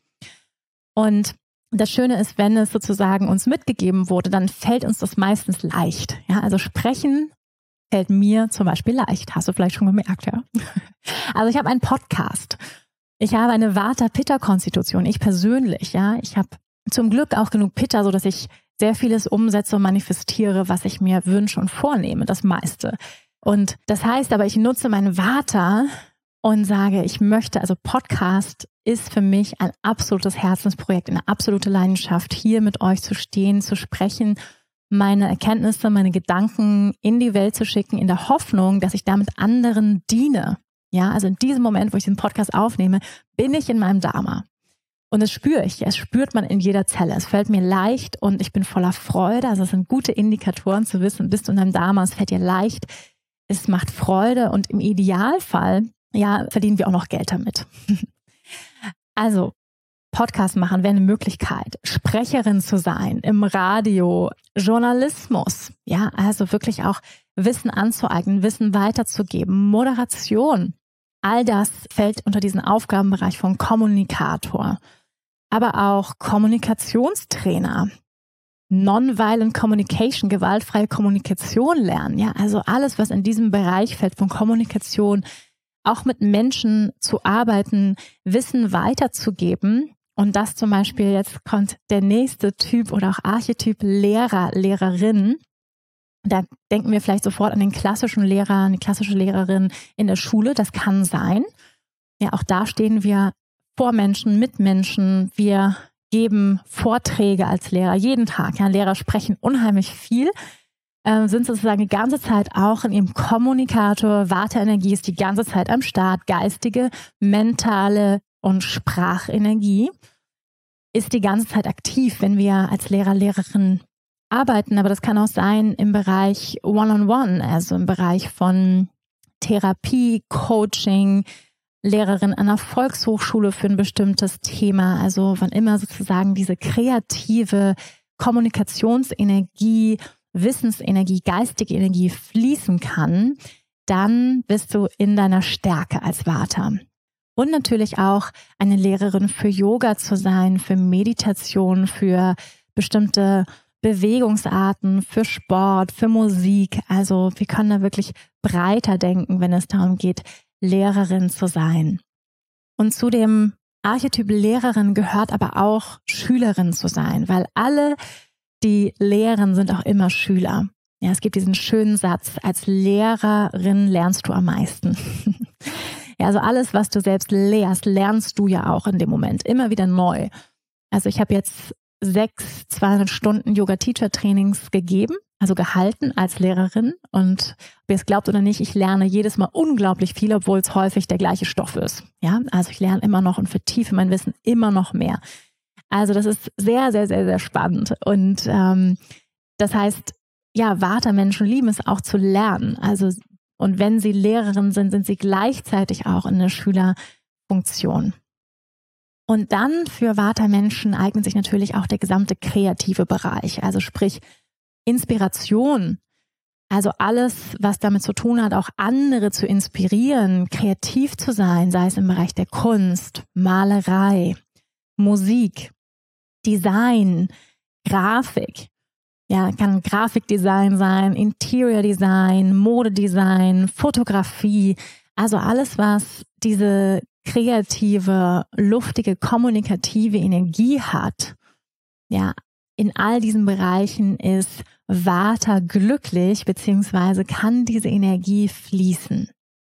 Und das Schöne ist, wenn es sozusagen uns mitgegeben wurde, dann fällt uns das meistens leicht. Ja, also sprechen fällt mir zum Beispiel leicht. Hast du vielleicht schon gemerkt, ja? Also ich habe einen Podcast. Ich habe eine Vata-Pitta-Konstitution. Ich persönlich, ja. Ich habe zum Glück auch genug Pitta, sodass ich sehr vieles umsetze und manifestiere, was ich mir wünsche und vornehme, das meiste. Und das heißt aber, ich nutze meine Vata und sage, ich möchte, also Podcast ist für mich ein absolutes Herzensprojekt, eine absolute Leidenschaft, hier mit euch zu stehen, zu sprechen, meine Erkenntnisse, meine Gedanken in die Welt zu schicken, in der Hoffnung, dass ich damit anderen diene. Ja, also in diesem Moment, wo ich den Podcast aufnehme, bin ich in meinem Dharma. Und das spüre ich. Es spürt man in jeder Zelle. Es fällt mir leicht und ich bin voller Freude. Also es sind gute Indikatoren zu wissen, bist du in deinem Dharma, es fällt dir leicht, es macht Freude und im Idealfall, ja, verdienen wir auch noch Geld damit. Also Podcast machen wäre eine Möglichkeit, Sprecherin zu sein im Radio, Journalismus, ja, also wirklich auch Wissen anzueignen, Wissen weiterzugeben, Moderation. All das fällt unter diesen Aufgabenbereich von Kommunikator, aber auch Kommunikationstrainer, Nonviolent Communication, gewaltfreie Kommunikation lernen, ja, also alles, was in diesem Bereich fällt von Kommunikation, auch mit Menschen zu arbeiten, Wissen weiterzugeben. Und das zum Beispiel, jetzt kommt der nächste Typ oder auch Archetyp Lehrer, Lehrerin. Da denken wir vielleicht sofort an den klassischen Lehrer, eine klassische Lehrerin in der Schule. Das kann sein. Ja, auch da stehen wir vor Menschen, mit Menschen. Wir geben Vorträge als Lehrer jeden Tag. Ja, Lehrer sprechen unheimlich viel, sind sozusagen die ganze Zeit auch in ihrem Kommunikator. Vata-Energie ist die ganze Zeit am Start. Geistige, mentale und Sprachenergie. ist die ganze Zeit aktiv, wenn wir als Lehrer, Lehrerin arbeiten. Aber das kann auch sein im Bereich One-on-One, also im Bereich von Therapie, Coaching, Lehrerin an einer Volkshochschule für ein bestimmtes Thema. Also wann immer sozusagen diese kreative Kommunikationsenergie, Wissensenergie, geistige Energie fließen kann, dann bist du in deiner Stärke als Vata. Und natürlich auch eine Lehrerin für Yoga zu sein, für Meditation, für bestimmte Bewegungsarten, für Sport, für Musik. Also wir können da wirklich breiter denken, wenn es darum geht, Lehrerin zu sein. Und zu dem Archetyp Lehrerin gehört aber auch Schülerin zu sein, weil alle, die lehren, sind auch immer Schüler. Ja, es gibt diesen schönen Satz, als Lehrerin lernst du am meisten. Ja, also alles, was du selbst lehrst, lernst du ja auch in dem Moment immer wieder neu. Also ich habe jetzt 6 200 Yoga-Teacher-Trainings gegeben, also gehalten als Lehrerin. Und ob ihr es glaubt oder nicht, ich lerne jedes Mal unglaublich viel, obwohl es häufig der gleiche Stoff ist. Ja, also ich lerne immer noch und vertiefe mein Wissen immer noch mehr. Also das ist sehr, sehr, sehr, sehr spannend. Und das heißt, ja, Vata-Menschen lieben es auch zu lernen. Also und wenn sie Lehrerin sind, sind sie gleichzeitig auch in der Schülerfunktion. Und dann für Vata-Menschen eignet sich natürlich auch der gesamte kreative Bereich, also sprich Inspiration, also alles, was damit zu tun hat, auch andere zu inspirieren, kreativ zu sein, sei es im Bereich der Kunst, Malerei, Musik, Design, Grafik. Ja, kann Grafikdesign sein, Interior Design, Modedesign, Fotografie, also alles, was diese kreative, luftige, kommunikative Energie hat. Ja, in all diesen Bereichen ist Vata glücklich, beziehungsweise kann diese Energie fließen.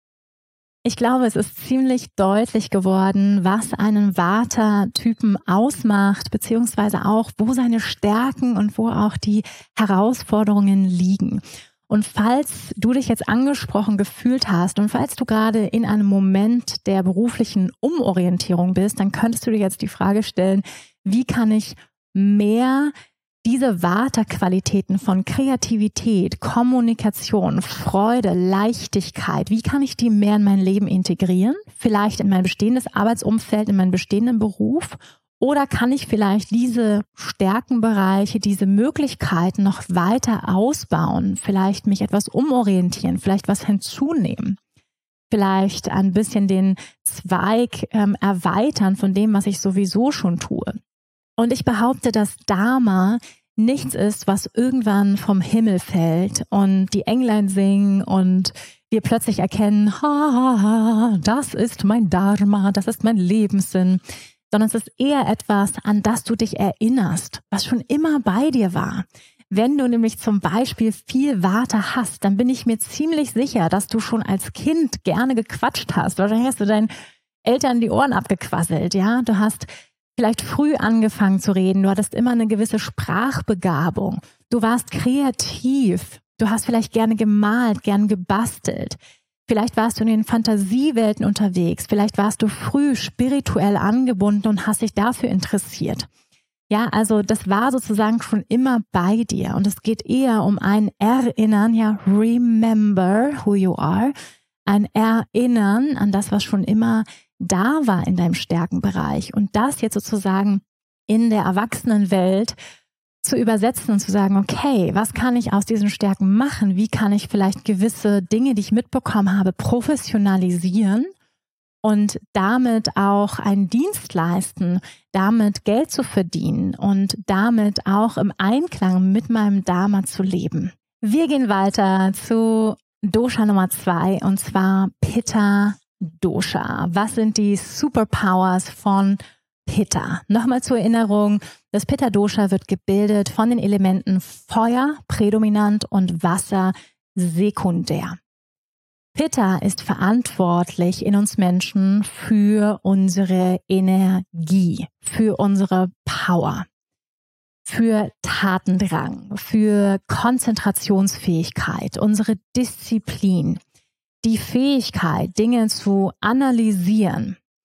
Ich glaube, es ist ziemlich deutlich geworden, was einen Vata-Typen ausmacht, beziehungsweise auch, wo seine Stärken und wo auch die Herausforderungen liegen. Und falls du dich jetzt angesprochen gefühlt hast und falls du gerade in einem Moment der beruflichen Umorientierung bist, dann könntest du dir jetzt die Frage stellen, wie kann ich mehr diese Vata-Qualitäten von Kreativität, Kommunikation, Freude, Leichtigkeit, wie kann ich die mehr in mein Leben integrieren? Vielleicht in mein bestehendes Arbeitsumfeld, in meinen bestehenden Beruf? Oder kann ich vielleicht diese Stärkenbereiche, diese Möglichkeiten noch weiter ausbauen? Vielleicht mich etwas umorientieren, vielleicht was hinzunehmen? Vielleicht ein bisschen den Zweig erweitern von dem, was ich sowieso schon tue. Und ich behaupte, dass Dharma nichts ist, was irgendwann vom Himmel fällt und die Englein singen und wir plötzlich erkennen, das ist mein Dharma, das ist mein Lebenssinn, sondern es ist eher etwas, an das du dich erinnerst, was schon immer bei dir war. Wenn du nämlich zum Beispiel viel Vata hast, dann bin ich mir ziemlich sicher, dass du schon als Kind gerne gequatscht hast. Wahrscheinlich hast du deinen Eltern die Ohren abgequasselt, ja. Du hast vielleicht früh angefangen zu reden, du hattest immer eine gewisse Sprachbegabung, du warst kreativ, du hast vielleicht gerne gemalt, gern gebastelt, vielleicht warst du in den Fantasiewelten unterwegs, vielleicht warst du früh spirituell angebunden und hast dich dafür interessiert. Ja, also das war sozusagen schon immer bei dir und es geht eher um ein Erinnern, ja, remember who you are, ein Erinnern an das, was schon immer da war in deinem Stärkenbereich und das jetzt sozusagen in der Erwachsenenwelt zu übersetzen und zu sagen, okay, was kann ich aus diesen Stärken machen? Wie kann ich vielleicht gewisse Dinge, die ich mitbekommen habe, professionalisieren und damit auch einen Dienst leisten, damit Geld zu verdienen und damit auch im Einklang mit meinem Dharma zu leben. Wir gehen weiter zu Dosha Nummer 2 und zwar Pitta Dosha. Was sind die Superpowers von Pitta? Nochmal zur Erinnerung, das Pitta Dosha wird gebildet von den Elementen Feuer prädominant und Wasser sekundär. Pitta ist verantwortlich in uns Menschen für unsere Energie, für unsere Power, für Tatendrang, für Konzentrationsfähigkeit, unsere Disziplin, die Fähigkeit, Dinge zu analysieren,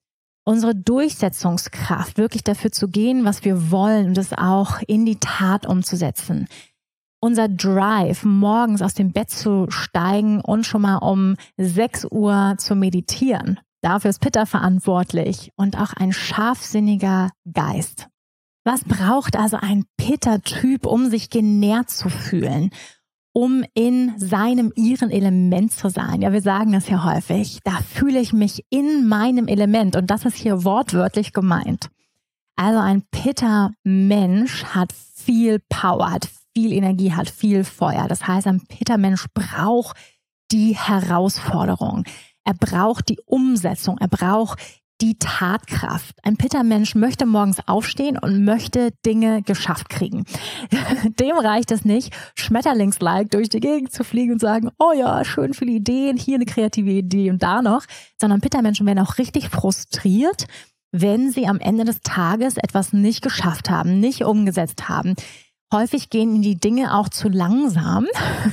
unsere Durchsetzungskraft, wirklich dafür zu gehen, was wir wollen und es auch in die Tat umzusetzen. Unser Drive, morgens aus dem Bett zu steigen und schon mal um 6 Uhr zu meditieren. Dafür ist Pitta verantwortlich und auch ein scharfsinniger Geist. Was braucht also ein Pitta-Typ, um sich genährt zu fühlen? Um in ihrem Element zu sein. Ja, wir sagen das ja häufig. Da fühle ich mich in meinem Element. Und das ist hier wortwörtlich gemeint. Also ein Pitta-Mensch hat viel Power, hat viel Energie, hat viel Feuer. Das heißt, ein Pitta-Mensch braucht die Herausforderung. Er braucht die Umsetzung. Er braucht die Tatkraft. Ein Pitta-Mensch möchte morgens aufstehen und möchte Dinge geschafft kriegen. Dem reicht es nicht, schmetterlingslike durch die Gegend zu fliegen und sagen, oh ja, schön viele Ideen, hier eine kreative Idee und da noch, sondern Pitta-Menschen werden auch richtig frustriert, wenn sie am Ende des Tages etwas nicht geschafft haben, nicht umgesetzt haben. Häufig gehen ihnen die Dinge auch zu langsam.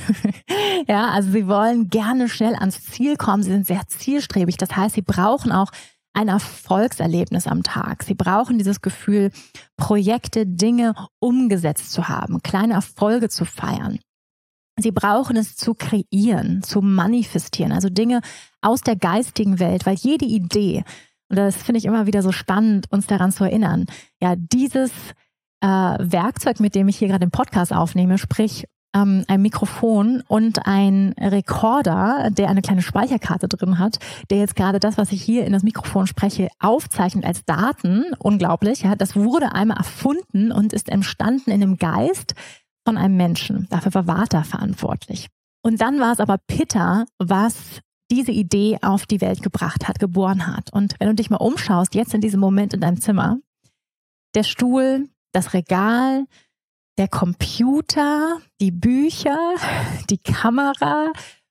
Ja, also sie wollen gerne schnell ans Ziel kommen, sie sind sehr zielstrebig. Das heißt, sie brauchen auch ein Erfolgserlebnis am Tag. Sie brauchen dieses Gefühl, Projekte, Dinge umgesetzt zu haben, kleine Erfolge zu feiern. Sie brauchen es zu kreieren, zu manifestieren, also Dinge aus der geistigen Welt, weil jede Idee, und das finde ich immer wieder so spannend, uns daran zu erinnern, ja, dieses Werkzeug, mit dem ich hier gerade den Podcast aufnehme, sprich ein Mikrofon und ein Rekorder, der eine kleine Speicherkarte drin hat, der jetzt gerade das, was ich hier in das Mikrofon spreche, aufzeichnet als Daten. Unglaublich. Ja, das wurde einmal erfunden und ist entstanden in dem Geist von einem Menschen. Dafür war Vata verantwortlich. Und dann war es aber Pitta, was diese Idee auf die Welt gebracht hat, geboren hat. Und wenn du dich mal umschaust, jetzt in diesem Moment in deinem Zimmer, der Stuhl, das Regal, der Computer, die Bücher, die Kamera,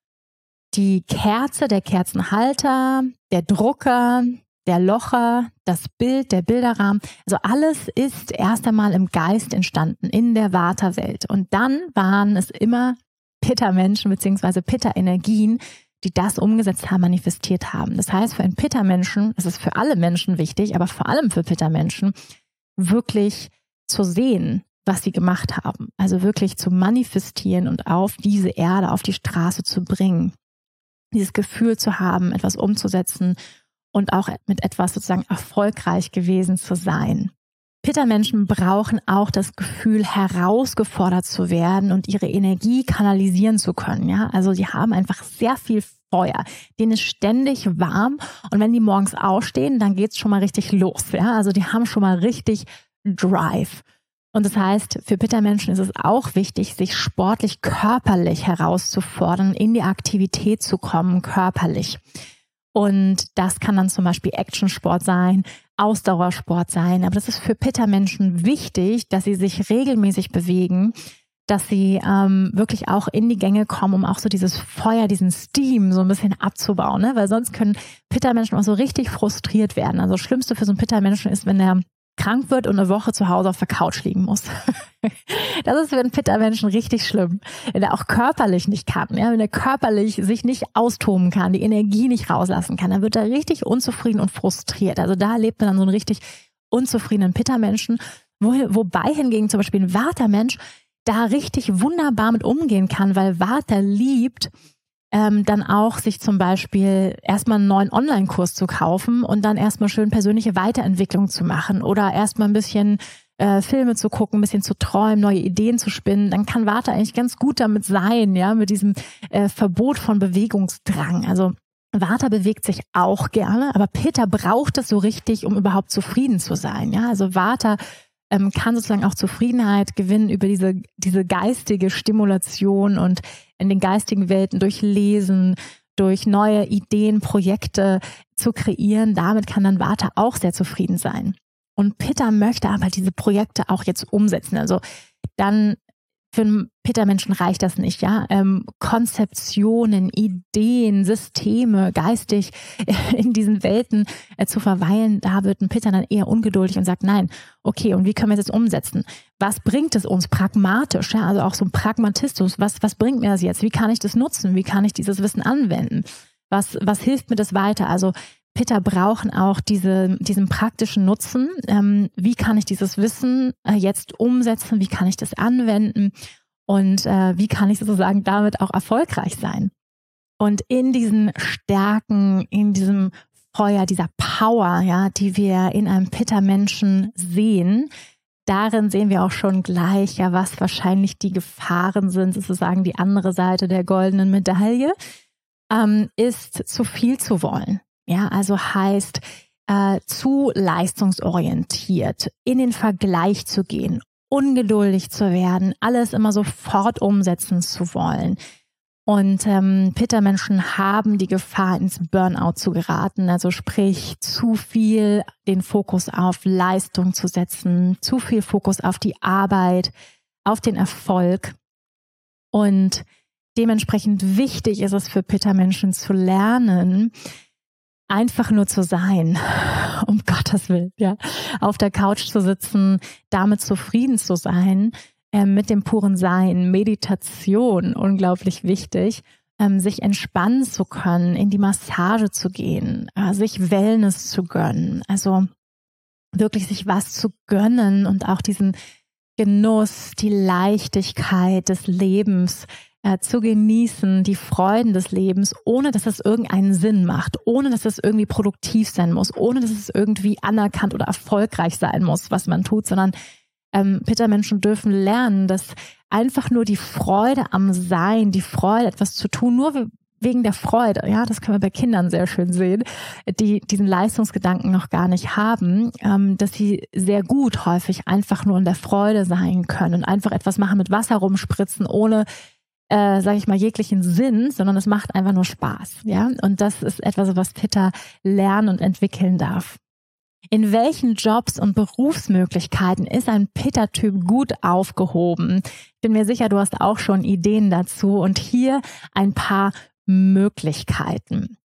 die Kerze, der Kerzenhalter, der Drucker, der Locher, das Bild, der Bilderrahmen. Also alles ist erst einmal im Geist entstanden, in der Vata-Welt. Und dann waren es immer Pitta-Menschen bzw. Pitta-Energien, die das umgesetzt haben, manifestiert haben. Das heißt, für einen Pitta-Menschen, es ist für alle Menschen wichtig, aber vor allem für Pitta-Menschen, wirklich zu sehen, was sie gemacht haben. Also wirklich zu manifestieren und auf diese Erde, auf die Straße zu bringen. Dieses Gefühl zu haben, etwas umzusetzen und auch mit etwas sozusagen erfolgreich gewesen zu sein. Pitta-Menschen brauchen auch das Gefühl, herausgefordert zu werden und ihre Energie kanalisieren zu können. Ja? Also sie haben einfach sehr viel Feuer. Denen ist ständig warm und wenn die morgens aufstehen, dann geht's schon mal richtig los. Ja? Also die haben schon mal richtig Drive. Und das heißt, für Pitta-Menschen ist es auch wichtig, sich sportlich, körperlich herauszufordern, in die Aktivität zu kommen, körperlich. Und das kann dann zum Beispiel Actionsport sein, Ausdauersport sein. Aber das ist für Pitta-Menschen wichtig, dass sie sich regelmäßig bewegen, dass sie wirklich auch in die Gänge kommen, um auch so dieses Feuer, diesen Steam so ein bisschen abzubauen. Ne? Weil sonst können Pitta-Menschen auch so richtig frustriert werden. Also das Schlimmste für so einen Pitta-Menschen ist, wenn er krank wird und eine Woche zu Hause auf der Couch liegen muss. Das ist für einen Pitta-Menschen richtig schlimm. Wenn er auch körperlich nicht kann, ja, wenn er körperlich sich nicht austoben kann, die Energie nicht rauslassen kann, dann wird er richtig unzufrieden und frustriert. Also da erlebt man dann so einen richtig unzufriedenen Pitta-Menschen, wobei hingegen zum Beispiel ein Vata-Mensch da richtig wunderbar mit umgehen kann, weil Vata liebt, dann auch sich zum Beispiel erstmal einen neuen Online-Kurs zu kaufen und dann erstmal schön persönliche Weiterentwicklung zu machen oder erstmal ein bisschen Filme zu gucken, ein bisschen zu träumen, neue Ideen zu spinnen, dann kann Vata eigentlich ganz gut damit sein, ja, mit diesem Verbot von Bewegungsdrang. Also Vata bewegt sich auch gerne, aber Pitta braucht es so richtig, um überhaupt zufrieden zu sein. Ja, also Vata kann sozusagen auch Zufriedenheit gewinnen über diese geistige Stimulation und in den geistigen Welten durch Lesen, durch neue Ideen, Projekte zu kreieren. Damit kann dann Vata auch sehr zufrieden sein. Und Pitta möchte aber diese Projekte auch jetzt umsetzen. Also dann für einen Pitta-Menschen reicht das nicht, ja. Konzeptionen, Ideen, Systeme, geistig in diesen Welten zu verweilen, da wird ein Pitta dann eher ungeduldig und sagt, nein, okay, und wie können wir es jetzt umsetzen? Was bringt es uns pragmatisch? Ja, also auch so ein Pragmatismus. Was bringt mir das jetzt? Wie kann ich das nutzen? Wie kann ich dieses Wissen anwenden? Was hilft mir das weiter? Also Pitta brauchen auch diesen praktischen Nutzen. Wie kann ich dieses Wissen jetzt umsetzen? Wie kann ich das anwenden? Und wie kann ich sozusagen damit auch erfolgreich sein? Und in diesen Stärken, in diesem Feuer, dieser Power, ja, die wir in einem Pitta-Menschen sehen, darin sehen wir auch schon gleich, ja, was wahrscheinlich die Gefahren sind, sozusagen die andere Seite der goldenen Medaille, ist zu viel zu wollen. Ja, also heißt, zu leistungsorientiert, in den Vergleich zu gehen, ungeduldig zu werden, alles immer sofort umsetzen zu wollen. Und Pitta-Menschen haben die Gefahr, ins Burnout zu geraten. Also sprich, zu viel den Fokus auf Leistung zu setzen, zu viel Fokus auf die Arbeit, auf den Erfolg. Und dementsprechend wichtig ist es für Pitta-Menschen zu lernen, einfach nur zu sein, um Gottes Willen, ja, auf der Couch zu sitzen, damit zufrieden zu sein, mit dem puren Sein, Meditation, unglaublich wichtig, sich entspannen zu können, in die Massage zu gehen, sich Wellness zu gönnen, also wirklich sich was zu gönnen und auch diesen Genuss, die Leichtigkeit des Lebens zu genießen, die Freuden des Lebens, ohne dass es irgendeinen Sinn macht, ohne dass es irgendwie produktiv sein muss, ohne dass es irgendwie anerkannt oder erfolgreich sein muss, was man tut, sondern Pitta-Menschen dürfen lernen, dass einfach nur die Freude am Sein, die Freude, etwas zu tun, nur wegen der Freude, ja, das können wir bei Kindern sehr schön sehen, die diesen Leistungsgedanken noch gar nicht haben, dass sie sehr gut häufig einfach nur in der Freude sein können und einfach etwas machen, mit Wasser rumspritzen, ohne sage ich mal, jeglichen Sinn, sondern es macht einfach nur Spaß, ja. Und das ist etwas, was Pitta lernen und entwickeln darf. In welchen Jobs und Berufsmöglichkeiten ist ein Pitta-Typ gut aufgehoben? Ich bin mir sicher, du hast auch schon Ideen dazu und hier ein paar Möglichkeiten.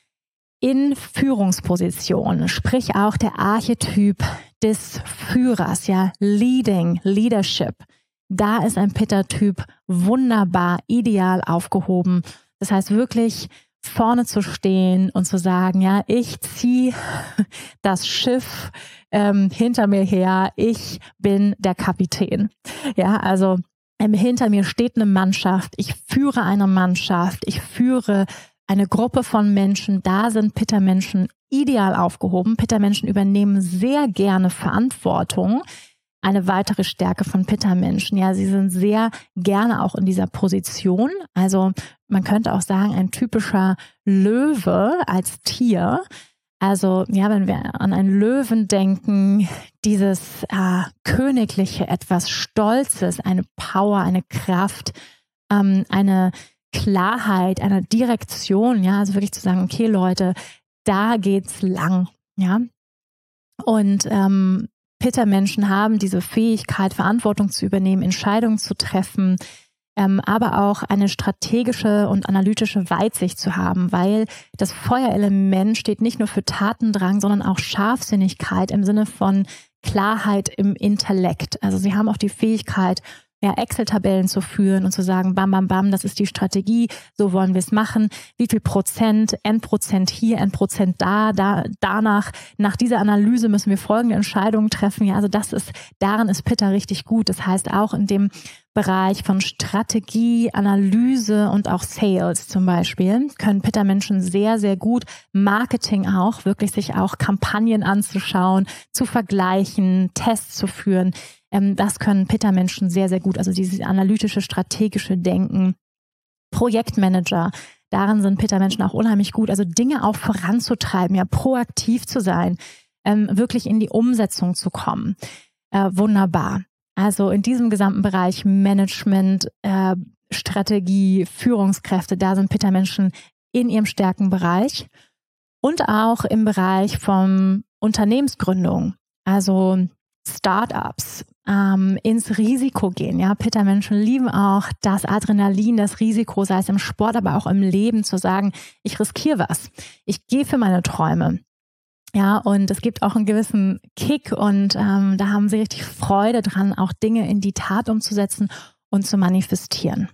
In Führungspositionen, sprich auch der Archetyp des Führers, ja, Leading, Leadership. Da ist ein Pitta-Typ wunderbar, ideal aufgehoben. Das heißt wirklich vorne zu stehen und zu sagen, ja, ich ziehe das Schiff hinter mir her, ich bin der Kapitän. Ja, also hinter mir steht eine Mannschaft, ich führe eine Mannschaft, ich führe eine Gruppe von Menschen, da sind Pitta-Menschen ideal aufgehoben. Pitta-Menschen übernehmen sehr gerne Verantwortung. Eine weitere Stärke von Pitta-Menschen. Ja, sie sind sehr gerne auch in dieser Position. Also man könnte auch sagen, ein typischer Löwe als Tier. Also ja, wenn wir an einen Löwen denken, dieses Königliche, etwas Stolzes, eine Power, eine Kraft, eine Klarheit, eine Direktion. Ja, also wirklich zu sagen, okay Leute, da geht's lang. Ja, und Pitta-Menschen haben diese Fähigkeit, Verantwortung zu übernehmen, Entscheidungen zu treffen, aber auch eine strategische und analytische Weitsicht zu haben, weil das Feuerelement steht nicht nur für Tatendrang, sondern auch Scharfsinnigkeit im Sinne von Klarheit im Intellekt. Also sie haben auch die Fähigkeit, ja, Excel-Tabellen zu führen und zu sagen, bam, bam, bam, das ist die Strategie, so wollen wir es machen. Wie viel Prozent, N% hier, N% danach, nach dieser Analyse müssen wir folgende Entscheidungen treffen. Ja, also daran ist Pitta richtig gut. Das heißt auch in dem Bereich von Strategie, Analyse und auch Sales zum Beispiel können Pitta-Menschen sehr, sehr gut Marketing auch, wirklich sich auch Kampagnen anzuschauen, zu vergleichen, Tests zu führen. Das können Pitta-Menschen sehr, sehr gut. Also dieses analytische, strategische Denken. Projektmanager, darin sind Pitta-Menschen auch unheimlich gut. Also Dinge auch voranzutreiben, ja, proaktiv zu sein, wirklich in die Umsetzung zu kommen. Wunderbar. Also in diesem gesamten Bereich Management, Strategie, Führungskräfte, da sind Pitta-Menschen in ihrem Stärkenbereich. Und auch im Bereich von Unternehmensgründung, also Startups, ins Risiko gehen. Ja, Pitta-Menschen lieben auch das Adrenalin, das Risiko, sei es im Sport, aber auch im Leben, zu sagen, ich riskiere was. Ich gehe für meine Träume. Ja, und es gibt auch einen gewissen Kick und da haben sie richtig Freude dran, auch Dinge in die Tat umzusetzen und zu manifestieren.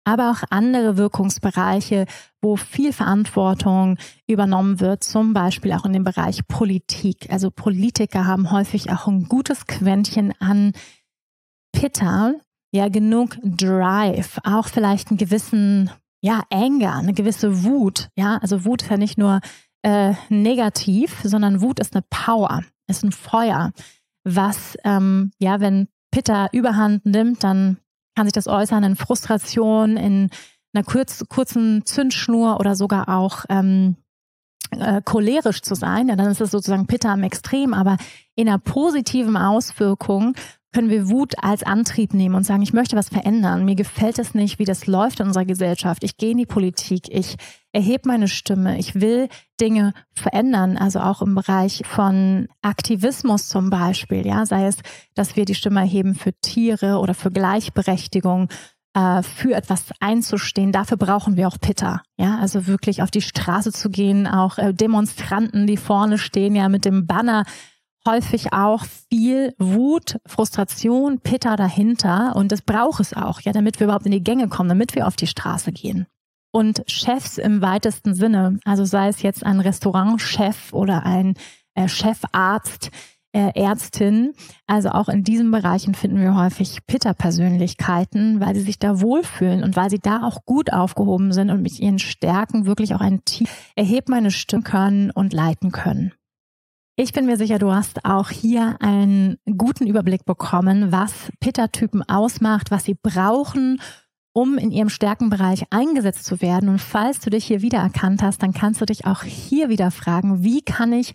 aber auch andere Wirkungsbereiche, wo viel Verantwortung übernommen wird, zum Beispiel auch in dem Bereich Politik. Also Politiker haben häufig auch ein gutes Quäntchen an Pitta, ja, genug Drive, auch vielleicht einen gewissen, ja, Anger, eine gewisse Wut, ja, also Wut ist ja nicht nur negativ, sondern Wut ist eine Power, ist ein Feuer, was, ja, wenn Pitta Überhand nimmt, dann kann sich das äußern in Frustration, in einer kurzen Zündschnur oder sogar auch cholerisch zu sein. Ja, dann ist es sozusagen Pitta im Extrem, aber in einer positiven Auswirkung können wir Wut als Antrieb nehmen und sagen, ich möchte was verändern. Mir gefällt es nicht, wie das läuft in unserer Gesellschaft. Ich gehe in die Politik, ich erhebe meine Stimme, ich will Dinge verändern, also auch im Bereich von Aktivismus zum Beispiel, ja, sei es, dass wir die Stimme erheben für Tiere oder für Gleichberechtigung, für etwas einzustehen. Dafür brauchen wir auch Pitta, ja, also wirklich auf die Straße zu gehen, auch Demonstranten, die vorne stehen, ja, mit dem Banner, häufig auch viel Wut, Frustration, Pitta dahinter und das braucht es auch, ja, damit wir überhaupt in die Gänge kommen, damit wir auf die Straße gehen. Und Chefs im weitesten Sinne, also sei es jetzt ein Restaurantchef oder ein Chefarzt, Ärztin, also auch in diesen Bereichen finden wir häufig Pitta-Persönlichkeiten, weil sie sich da wohlfühlen und weil sie da auch gut aufgehoben sind und mit ihren Stärken wirklich auch ein Team erheben meine Stimme können und leiten können. Ich bin mir sicher, du hast auch hier einen guten Überblick bekommen, was Pitta-Typen ausmacht, was sie brauchen, um in ihrem Stärkenbereich eingesetzt zu werden. Und falls du dich hier wiedererkannt hast, dann kannst du dich auch hier wieder fragen, wie kann ich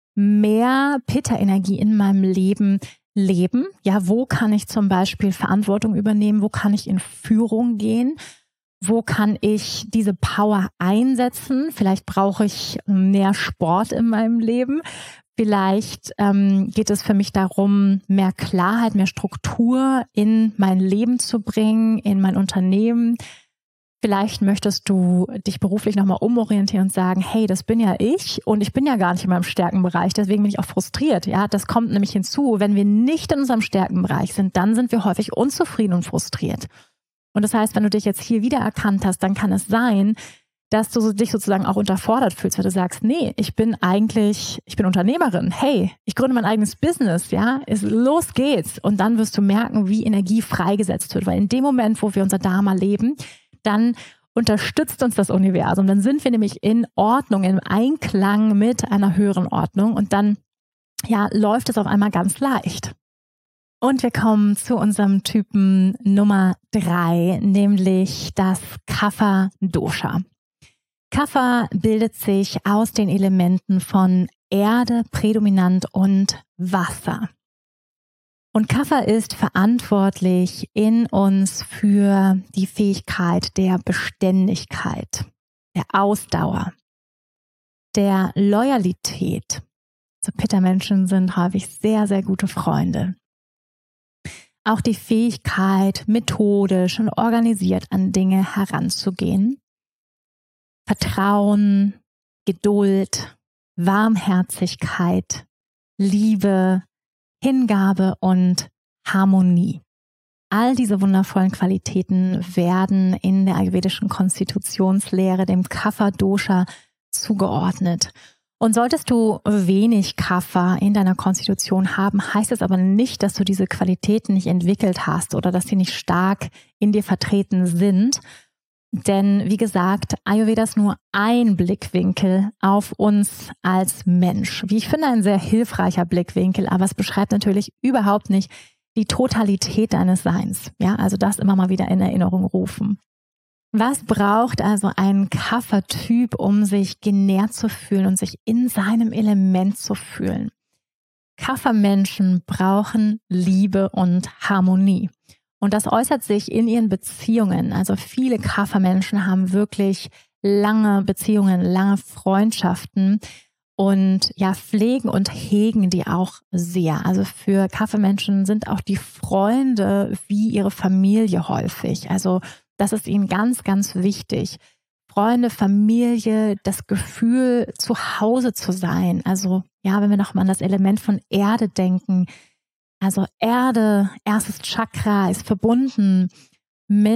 mehr Pitta-Energie in meinem Leben leben? Ja, wo kann ich zum Beispiel Verantwortung übernehmen? Wo kann ich in Führung gehen? Wo kann ich diese Power einsetzen? Vielleicht brauche ich mehr Sport in meinem Leben. Vielleicht geht es für mich darum, mehr Klarheit, mehr Struktur in mein Leben zu bringen, in mein Unternehmen. Vielleicht möchtest du dich beruflich nochmal umorientieren und sagen, hey, das bin ja ich und ich bin ja gar nicht in meinem Stärkenbereich, deswegen bin ich auch frustriert. Ja, das kommt nämlich hinzu, wenn wir nicht in unserem Stärkenbereich sind, dann sind wir häufig unzufrieden und frustriert. Und das heißt, wenn du dich jetzt hier wiedererkannt hast, dann kann es sein, dass du dich sozusagen auch unterfordert fühlst, weil du sagst, nee, ich bin Unternehmerin. Hey, ich gründe mein eigenes Business, ja, los geht's. Und dann wirst du merken, wie Energie freigesetzt wird, weil in dem Moment, wo wir unser Dharma leben, dann unterstützt uns das Universum. Dann sind wir nämlich in Ordnung, im Einklang mit einer höheren Ordnung und dann, ja, läuft es auf einmal ganz leicht. Und wir kommen zu unserem Typen Nummer 3, nämlich das Kapha-Dosha. Kapha bildet sich aus den Elementen von Erde, prädominant und Wasser. Und Kapha ist verantwortlich in uns für die Fähigkeit der Beständigkeit, der Ausdauer, der Loyalität. Also Pitta-Menschen sind häufig sehr, sehr gute Freunde. Auch die Fähigkeit, methodisch und organisiert an Dinge heranzugehen. Vertrauen, Geduld, Warmherzigkeit, Liebe, Hingabe und Harmonie. All diese wundervollen Qualitäten werden in der ayurvedischen Konstitutionslehre dem Kapha-Dosha zugeordnet. Und solltest du wenig Kapha in deiner Konstitution haben, heißt es aber nicht, dass du diese Qualitäten nicht entwickelt hast oder dass sie nicht stark in dir vertreten sind. Denn wie gesagt, Ayurveda ist nur ein Blickwinkel auf uns als Mensch. Wie ich finde, ein sehr hilfreicher Blickwinkel, aber es beschreibt natürlich überhaupt nicht die Totalität deines Seins. Ja, also das immer mal wieder in Erinnerung rufen. Was braucht also ein Kapha-Typ, um sich genährt zu fühlen und sich in seinem Element zu fühlen? Kapha-Menschen brauchen Liebe und Harmonie. Und das äußert sich in ihren Beziehungen. Also viele Kapha-Menschen haben wirklich lange Beziehungen, lange Freundschaften und ja, pflegen und hegen die auch sehr. Also für Kapha-Menschen sind auch die Freunde wie ihre Familie häufig. Also das ist ihnen ganz, ganz wichtig. Freunde, Familie, das Gefühl, zu Hause zu sein. Also ja, wenn wir nochmal an das Element von Erde denken. Also Erde, erstes Chakra, ist verbunden mit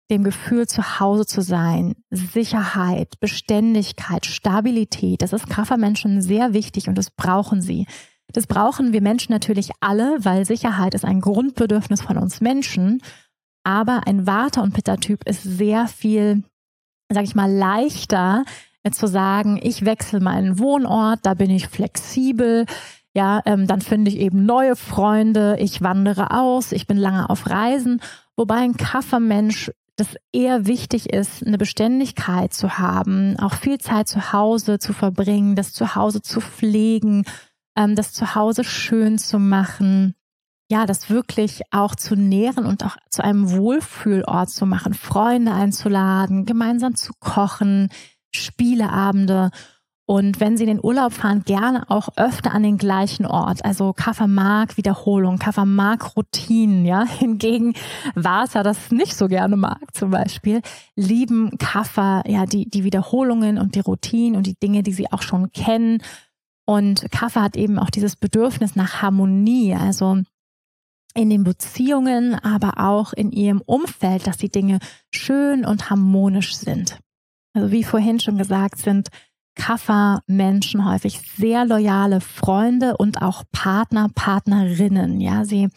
dem Gefühl, zu Hause zu sein, Sicherheit, Beständigkeit, Stabilität. Das ist Kaffermenschen sehr wichtig und das brauchen sie. Das brauchen wir Menschen natürlich alle, weil Sicherheit ist ein Grundbedürfnis von uns Menschen. Aber ein Vata- und Pitta-Typ ist sehr viel, sag ich mal, leichter zu sagen, ich wechsle meinen Wohnort, da bin ich flexibel. Ja, dann finde ich eben neue Freunde, ich wandere aus, ich bin lange auf Reisen. Wobei ein Kaffermensch das eher wichtig ist, eine Beständigkeit zu haben, auch viel Zeit zu Hause zu verbringen, das Zuhause zu pflegen, das Zuhause schön zu machen, ja, das wirklich auch zu nähren und auch zu einem Wohlfühlort zu machen, Freunde einzuladen, gemeinsam zu kochen, Spieleabende. Und wenn Sie in den Urlaub fahren, gerne auch öfter an den gleichen Ort. Also Kaffer mag Wiederholung, Kaffer mag Routinen, ja. Hingegen Vata das nicht so gerne mag zum Beispiel, lieben Kaffer, ja, die Wiederholungen und die Routinen und die Dinge, die sie auch schon kennen. Und Kaffer hat eben auch dieses Bedürfnis nach Harmonie, also in den Beziehungen, aber auch in ihrem Umfeld, dass die Dinge schön und harmonisch sind. Also wie vorhin schon gesagt, sind Kaffermenschen häufig sehr loyale Freunde und auch Partner, Partnerinnen. Ja, sie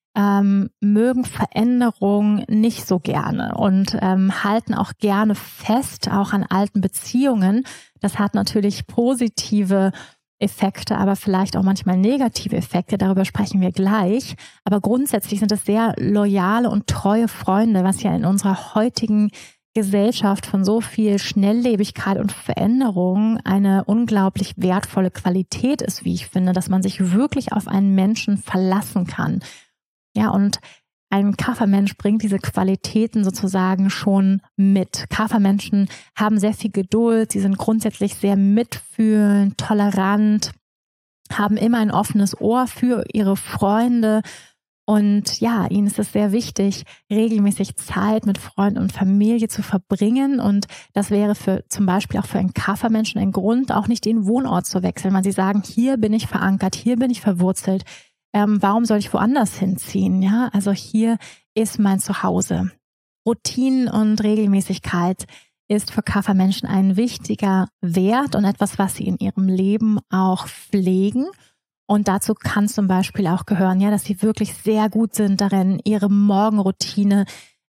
mögen Veränderung nicht so gerne und halten auch gerne fest, auch an alten Beziehungen. Das hat natürlich positive Effekte, aber vielleicht auch manchmal negative Effekte. Darüber sprechen wir gleich. Aber grundsätzlich sind es sehr loyale und treue Freunde, was ja in unserer heutigen Gesellschaft von so viel Schnelllebigkeit und Veränderung eine unglaublich wertvolle Qualität ist, wie ich finde, dass man sich wirklich auf einen Menschen verlassen kann. Ja, und ein Kaffermensch bringt diese Qualitäten sozusagen schon mit. Kaffermenschen haben sehr viel Geduld, sie sind grundsätzlich sehr mitfühlend, tolerant, haben immer ein offenes Ohr für ihre Freunde. Und ja, ihnen ist es sehr wichtig, regelmäßig Zeit mit Freunden und Familie zu verbringen. Und das wäre zum Beispiel auch für einen Kaffermenschen ein Grund, auch nicht den Wohnort zu wechseln, weil sie sagen, hier bin ich verankert, hier bin ich verwurzelt. Warum soll ich woanders hinziehen? Ja, also hier ist mein Zuhause. Routinen und Regelmäßigkeit ist für Kaffermenschen ein wichtiger Wert und etwas, was sie in ihrem Leben auch pflegen. Und dazu kann zum Beispiel auch gehören, ja, dass sie wirklich sehr gut sind darin, ihre Morgenroutine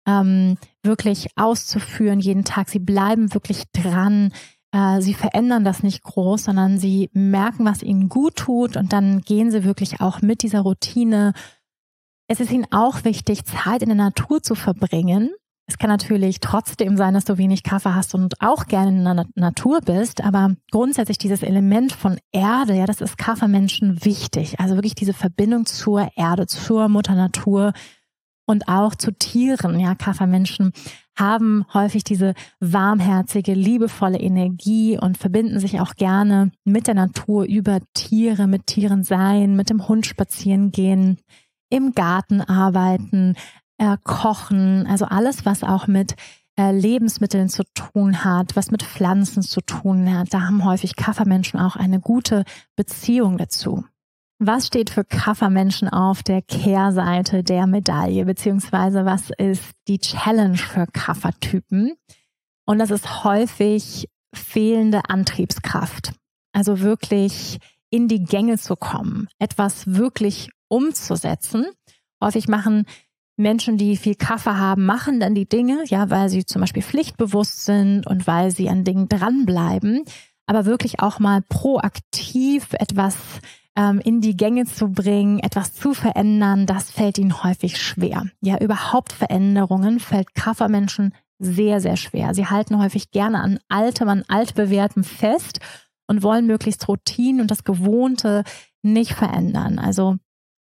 wirklich auszuführen jeden Tag. Sie bleiben wirklich dran. Sie verändern das nicht groß, sondern sie merken, was ihnen gut tut und dann gehen sie wirklich auch mit dieser Routine. Es ist ihnen auch wichtig, Zeit in der Natur zu verbringen. Es kann natürlich trotzdem sein, dass du wenig Kaffee hast und auch gerne in der Natur bist, aber grundsätzlich dieses Element von Erde, ja, das ist Kaffermenschen wichtig. Also wirklich diese Verbindung zur Erde, zur Mutter Natur und auch zu Tieren. Ja, Kaffermenschen haben häufig diese warmherzige, liebevolle Energie und verbinden sich auch gerne mit der Natur über Tiere, mit Tieren sein, mit dem Hund spazieren gehen, im Garten arbeiten, kochen, also alles, was auch mit Lebensmitteln zu tun hat, was mit Pflanzen zu tun hat. Da haben häufig Kaffermenschen auch eine gute Beziehung dazu. Was steht für Kaffermenschen auf der Kehrseite der Medaille, beziehungsweise was ist die Challenge für Kaffertypen? Und das ist häufig fehlende Antriebskraft. Also wirklich in die Gänge zu kommen, etwas wirklich umzusetzen. Häufig machen Menschen, die viel Kaffee haben, machen dann die Dinge, ja, weil sie zum Beispiel pflichtbewusst sind und weil sie an Dingen dranbleiben, aber wirklich auch mal proaktiv etwas in die Gänge zu bringen, etwas zu verändern, das fällt ihnen häufig schwer. Ja, überhaupt Veränderungen fällt Kaffermenschen sehr, sehr schwer. Sie halten häufig gerne an Altem, an Altbewährtem fest und wollen möglichst Routinen und das Gewohnte nicht verändern. Also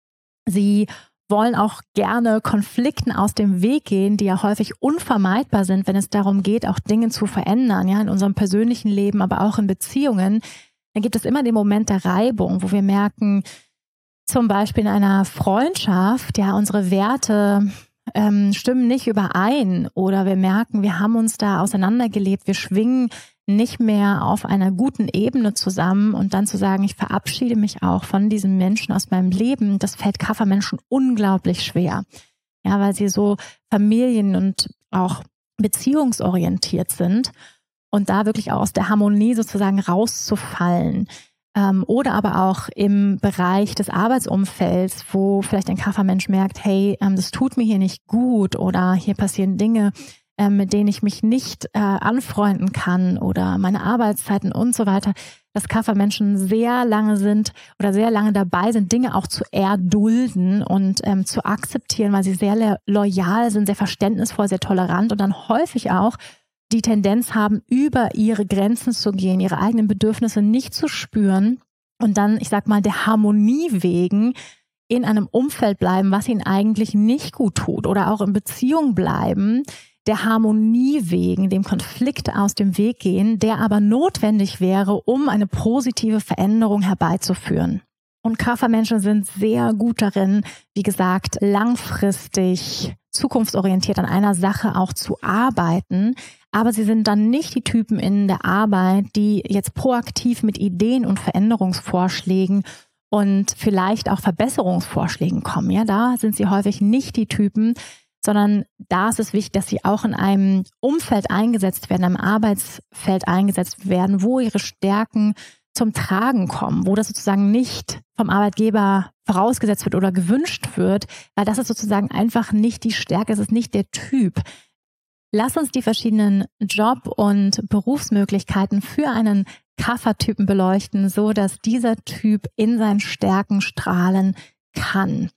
sie wollen auch gerne Konflikten aus dem Weg gehen, die ja häufig unvermeidbar sind, wenn es darum geht, auch Dinge zu verändern, ja, in unserem persönlichen Leben, aber auch in Beziehungen. Dann gibt es immer den Moment der Reibung, wo wir merken, zum Beispiel in einer Freundschaft, ja, unsere Werte stimmen nicht überein oder wir merken, wir haben uns da auseinandergelebt, wir schwingen nicht mehr auf einer guten Ebene zusammen und dann zu sagen, ich verabschiede mich auch von diesem Menschen aus meinem Leben, das fällt Kaffermenschen unglaublich schwer. Ja, weil sie so Familien und auch beziehungsorientiert sind und da wirklich auch aus der Harmonie sozusagen rauszufallen. Oder aber auch im Bereich des Arbeitsumfelds, wo vielleicht ein Kaffermensch merkt, hey, das tut mir hier nicht gut oder hier passieren Dinge, mit denen ich mich nicht anfreunden kann oder meine Arbeitszeiten und so weiter, dass Kaffermenschen sehr lange sind oder sehr lange dabei sind, Dinge auch zu erdulden und zu akzeptieren, weil sie sehr loyal sind, sehr verständnisvoll, sehr tolerant und dann häufig auch die Tendenz haben, über ihre Grenzen zu gehen, ihre eigenen Bedürfnisse nicht zu spüren und dann, ich sag mal, der Harmonie wegen in einem Umfeld bleiben, was ihnen eigentlich nicht gut tut oder auch in Beziehung bleiben, der Harmonie wegen, dem Konflikt aus dem Weg gehen, der aber notwendig wäre, um eine positive Veränderung herbeizuführen. Und Kaffermenschen sind sehr gut darin, wie gesagt, langfristig, zukunftsorientiert an einer Sache auch zu arbeiten. Aber sie sind dann nicht die Typen in der Arbeit, die jetzt proaktiv mit Ideen und Veränderungsvorschlägen und vielleicht auch Verbesserungsvorschlägen kommen. Ja, da sind sie häufig nicht die Typen, sondern da ist es wichtig, dass sie auch in einem Umfeld eingesetzt werden, einem Arbeitsfeld eingesetzt werden, wo ihre Stärken zum Tragen kommen, wo das sozusagen nicht vom Arbeitgeber vorausgesetzt wird oder gewünscht wird, weil das ist sozusagen einfach nicht die Stärke, es ist nicht der Typ. Lass uns die verschiedenen Job- und Berufsmöglichkeiten für einen Kaffertypen beleuchten, so dass dieser Typ in seinen Stärken strahlen kann.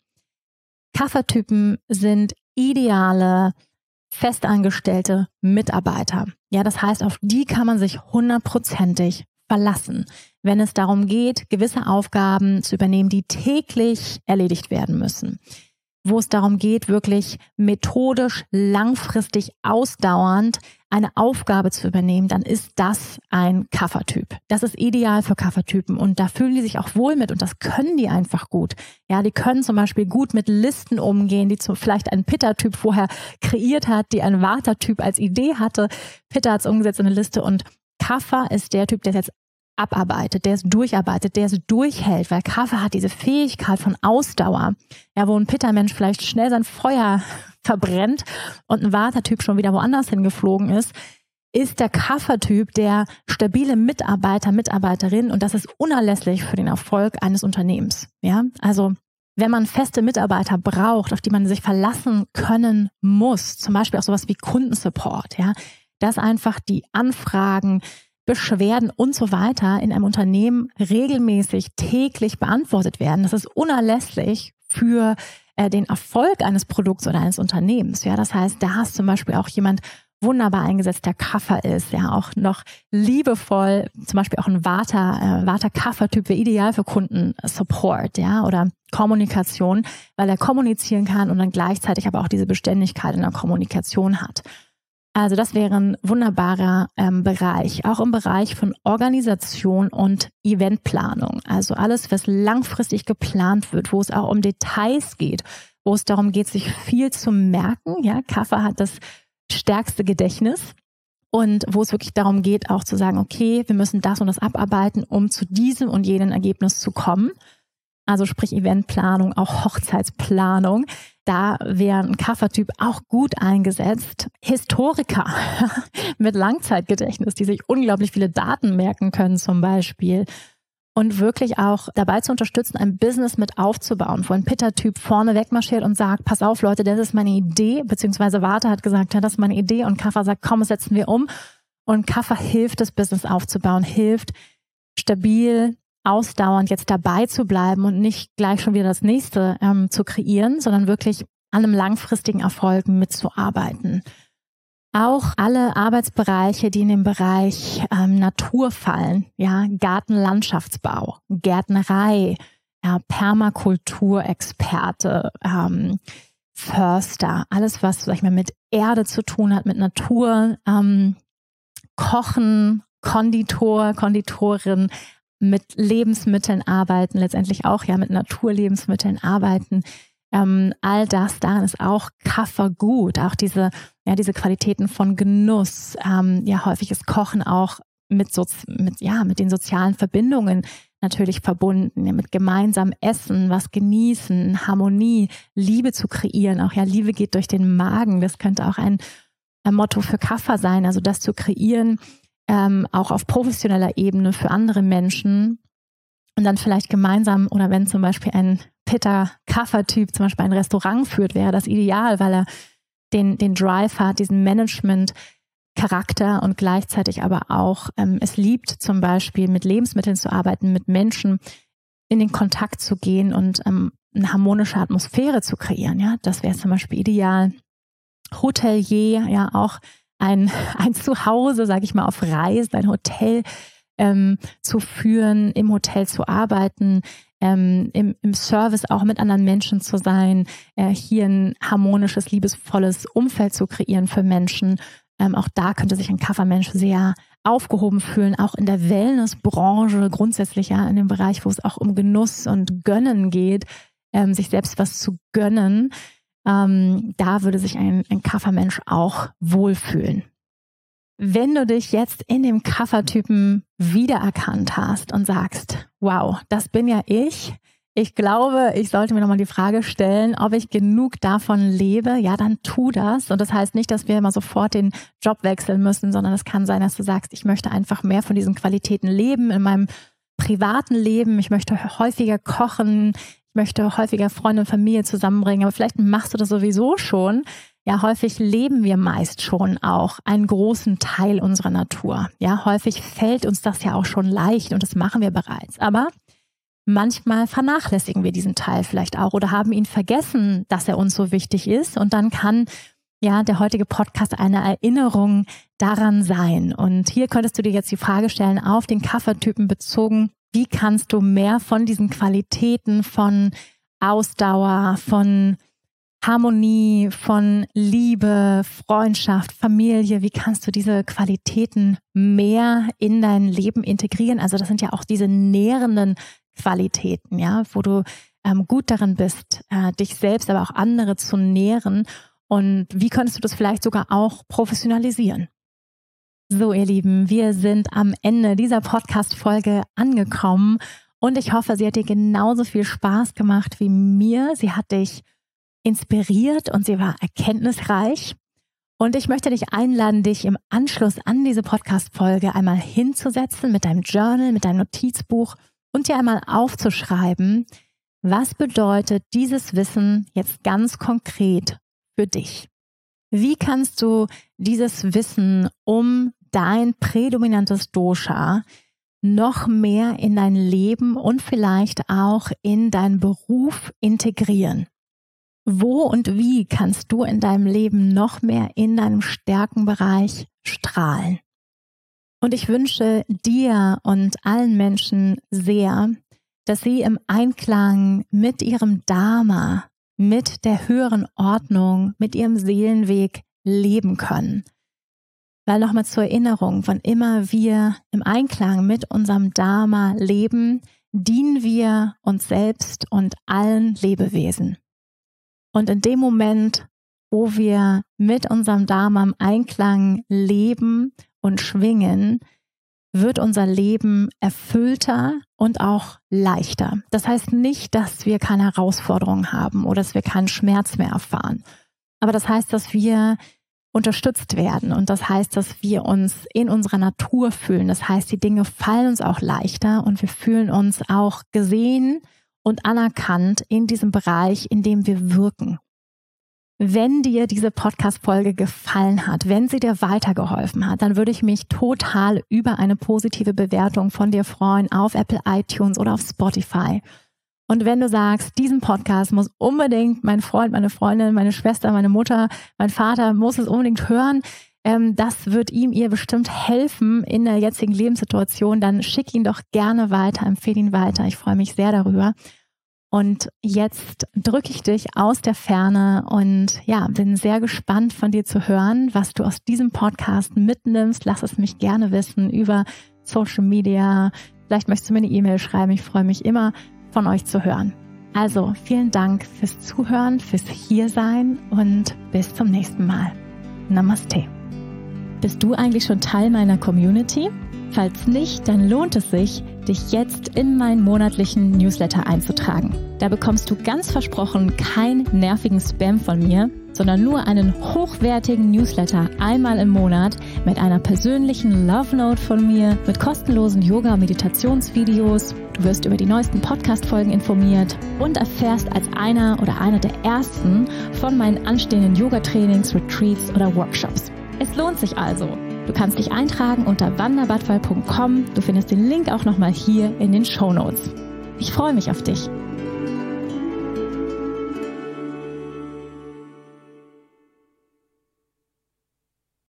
Kaffertypen sind ideale, festangestellte Mitarbeiter. Ja, das heißt, auf die kann man sich 100%ig verlassen, wenn es darum geht, gewisse Aufgaben zu übernehmen, die täglich erledigt werden müssen. Wo es darum geht, wirklich methodisch, langfristig, ausdauernd eine Aufgabe zu übernehmen, dann ist das ein Kaffertyp. Das ist ideal für Kaffertypen und da fühlen die sich auch wohl mit und das können die einfach gut. Ja, die können zum Beispiel gut mit Listen umgehen, die vielleicht ein Pitta-Typ vorher kreiert hat, die ein Vata-Typ als Idee hatte. Pitta hat es umgesetzt in eine Liste und Kaffer ist der Typ, der es jetzt abarbeitet, der es durcharbeitet, der es durchhält, weil Kaffer hat diese Fähigkeit von Ausdauer, ja, wo ein Pitta-Mensch vielleicht schnell sein Feuer verbrennt und ein Vata-Typ schon wieder woanders hingeflogen ist der Kaffer-Typ der stabile Mitarbeiter, Mitarbeiterin und das ist unerlässlich für den Erfolg eines Unternehmens. Ja, also wenn man feste Mitarbeiter braucht, auf die man sich verlassen können muss, zum Beispiel auch sowas wie Kundensupport, ja, dass einfach die Anfragen, Beschwerden und so weiter in einem Unternehmen regelmäßig täglich beantwortet werden. Das ist unerlässlich für den Erfolg eines Produkts oder eines Unternehmens. Ja, das heißt, da ist zum Beispiel auch jemand wunderbar eingesetzt, der Kaffer ist, ja auch noch liebevoll, zum Beispiel auch ein Vata-Kaffer-Typ wäre ideal für Kundensupport, ja, oder Kommunikation, weil er kommunizieren kann und dann gleichzeitig aber auch diese Beständigkeit in der Kommunikation hat. Also das wäre ein wunderbarer Bereich, auch im Bereich von Organisation und Eventplanung. Also alles, was langfristig geplant wird, wo es auch um Details geht, wo es darum geht, sich viel zu merken. Ja, Kaffer hat das stärkste Gedächtnis und wo es wirklich darum geht, auch zu sagen, okay, wir müssen das und das abarbeiten, um zu diesem und jenem Ergebnis zu kommen. Also sprich Eventplanung, auch Hochzeitsplanung. Da wäre ein Kaffertyp auch gut eingesetzt. Historiker mit Langzeitgedächtnis, die sich unglaublich viele Daten merken können zum Beispiel. Und wirklich auch dabei zu unterstützen, ein Business mit aufzubauen, wo ein Pitta-Typ vorne wegmarschiert und sagt, pass auf Leute, das ist meine Idee, beziehungsweise Vata hat gesagt, ja, das ist meine Idee und Kaffer sagt, komm, das setzen wir um. Und Kaffer hilft, das Business aufzubauen, hilft stabil, ausdauernd jetzt dabei zu bleiben und nicht gleich schon wieder das nächste zu kreieren, sondern wirklich an einem langfristigen Erfolg mitzuarbeiten. Auch alle Arbeitsbereiche, die in den Bereich Natur fallen, ja, Gartenlandschaftsbau, Gärtnerei, ja, Permakulturexperte, Förster, alles was, sag ich mal, mit Erde zu tun hat, mit Natur, Kochen, Konditor, Konditorin, mit Lebensmitteln arbeiten, letztendlich auch ja mit Naturlebensmitteln arbeiten. All das, darin ist auch Kaffer gut. Auch diese Qualitäten von Genuss, ja häufiges Kochen auch mit den sozialen Verbindungen natürlich verbunden, ja, mit gemeinsam Essen, was genießen, Harmonie, Liebe zu kreieren. Auch ja, Liebe geht durch den Magen. Das könnte auch ein Motto für Kaffa sein, also das zu kreieren, auch auf professioneller Ebene für andere Menschen und dann vielleicht gemeinsam, oder wenn zum Beispiel ein Pitta-Kaffa-Typ zum Beispiel ein Restaurant führt, wäre das ideal, weil er den Drive hat, diesen Management-Charakter und gleichzeitig aber auch es liebt, zum Beispiel mit Lebensmitteln zu arbeiten, mit Menschen in den Kontakt zu gehen und eine harmonische Atmosphäre zu kreieren. Ja, das wäre zum Beispiel ideal. Hotelier, ja auch ein Zuhause, sage ich mal, auf Reisen, ein Hotel zu führen, im Hotel zu arbeiten, im Service auch mit anderen Menschen zu sein, hier ein harmonisches, liebesvolles Umfeld zu kreieren für Menschen. Auch da könnte sich ein Kaffermensch sehr aufgehoben fühlen, auch in der Wellnessbranche grundsätzlich, ja, in dem Bereich, wo es auch um Genuss und Gönnen geht, sich selbst was zu gönnen. Da würde sich ein Kaffermensch auch wohlfühlen. Wenn du dich jetzt in dem Kaffertypen wiedererkannt hast und sagst, wow, das bin ja ich glaube, ich sollte mir nochmal die Frage stellen, ob ich genug davon lebe, ja, dann tu das. Und das heißt nicht, dass wir immer sofort den Job wechseln müssen, sondern es kann sein, dass du sagst, ich möchte einfach mehr von diesen Qualitäten leben in meinem privaten Leben. Ich möchte häufiger kochen, ich möchte häufiger Freunde und Familie zusammenbringen, aber vielleicht machst du das sowieso schon. Ja, häufig leben wir meist schon auch einen großen Teil unserer Natur. Ja, häufig fällt uns das ja auch schon leicht und das machen wir bereits. Aber manchmal vernachlässigen wir diesen Teil vielleicht auch oder haben ihn vergessen, dass er uns so wichtig ist. Und dann kann ja der heutige Podcast eine Erinnerung daran sein. Und hier könntest du dir jetzt die Frage stellen, auf den Kaffertypen bezogen, wie kannst du mehr von diesen Qualitäten von Ausdauer, von Harmonie, von Liebe, Freundschaft, Familie, wie kannst du diese Qualitäten mehr in dein Leben integrieren? Also das sind ja auch diese nährenden Qualitäten, ja, wo du gut darin bist, dich selbst, aber auch andere zu nähren. Und wie könntest du das vielleicht sogar auch professionalisieren? So, ihr Lieben, wir sind am Ende dieser Podcast-Folge angekommen und ich hoffe, sie hat dir genauso viel Spaß gemacht wie mir. Sie hat dich inspiriert und sie war erkenntnisreich. Und ich möchte dich einladen, dich im Anschluss an diese Podcast-Folge einmal hinzusetzen mit deinem Journal, mit deinem Notizbuch und dir einmal aufzuschreiben, was bedeutet dieses Wissen jetzt ganz konkret für dich? Wie kannst du dieses Wissen um dein prädominantes Dosha noch mehr in dein Leben und vielleicht auch in deinen Beruf integrieren? Wo und wie kannst du in deinem Leben noch mehr in deinem Stärkenbereich strahlen? Und ich wünsche dir und allen Menschen sehr, dass sie im Einklang mit ihrem Dharma, mit der höheren Ordnung, mit ihrem Seelenweg leben können. Weil nochmal zur Erinnerung, wann immer wir im Einklang mit unserem Dharma leben, dienen wir uns selbst und allen Lebewesen. Und in dem Moment, wo wir mit unserem Dharma im Einklang leben und schwingen, wird unser Leben erfüllter und auch leichter. Das heißt nicht, dass wir keine Herausforderungen haben oder dass wir keinen Schmerz mehr erfahren. Aber das heißt, dass wir unterstützt werden und das heißt, dass wir uns in unserer Natur fühlen. Das heißt, die Dinge fallen uns auch leichter und wir fühlen uns auch gesehen und anerkannt in diesem Bereich, in dem wir wirken. Wenn dir diese Podcast-Folge gefallen hat, wenn sie dir weitergeholfen hat, dann würde ich mich total über eine positive Bewertung von dir freuen auf Apple iTunes oder auf Spotify. Und wenn du sagst, diesen Podcast muss unbedingt mein Freund, meine Freundin, meine Schwester, meine Mutter, mein Vater muss es unbedingt hören, das wird ihr bestimmt helfen in der jetzigen Lebenssituation, dann schick ihn doch gerne weiter, empfehle ihn weiter. Ich freue mich sehr darüber. Und jetzt drücke ich dich aus der Ferne und ja, bin sehr gespannt von dir zu hören, was du aus diesem Podcast mitnimmst. Lass es mich gerne wissen über Social Media. Vielleicht möchtest du mir eine E-Mail schreiben. Ich freue mich immer, von euch zu hören. Also vielen Dank fürs Zuhören, fürs Hiersein und bis zum nächsten Mal. Namaste. Bist du eigentlich schon Teil meiner Community? Falls nicht, dann lohnt es sich, dich jetzt in meinen monatlichen Newsletter einzutragen. Da bekommst du ganz versprochen keinen nervigen Spam von mir sondern nur einen hochwertigen Newsletter einmal im Monat mit einer persönlichen Love Note von mir, mit kostenlosen Yoga-Meditationsvideos. Du wirst über die neuesten Podcast-Folgen informiert und erfährst als einer oder eine der ersten von meinen anstehenden Yoga-Trainings, Retreats oder Workshops. Es lohnt sich also. Du kannst dich eintragen unter wandabadwal.com. Du findest den Link auch nochmal hier in den Shownotes. Ich freue mich auf dich.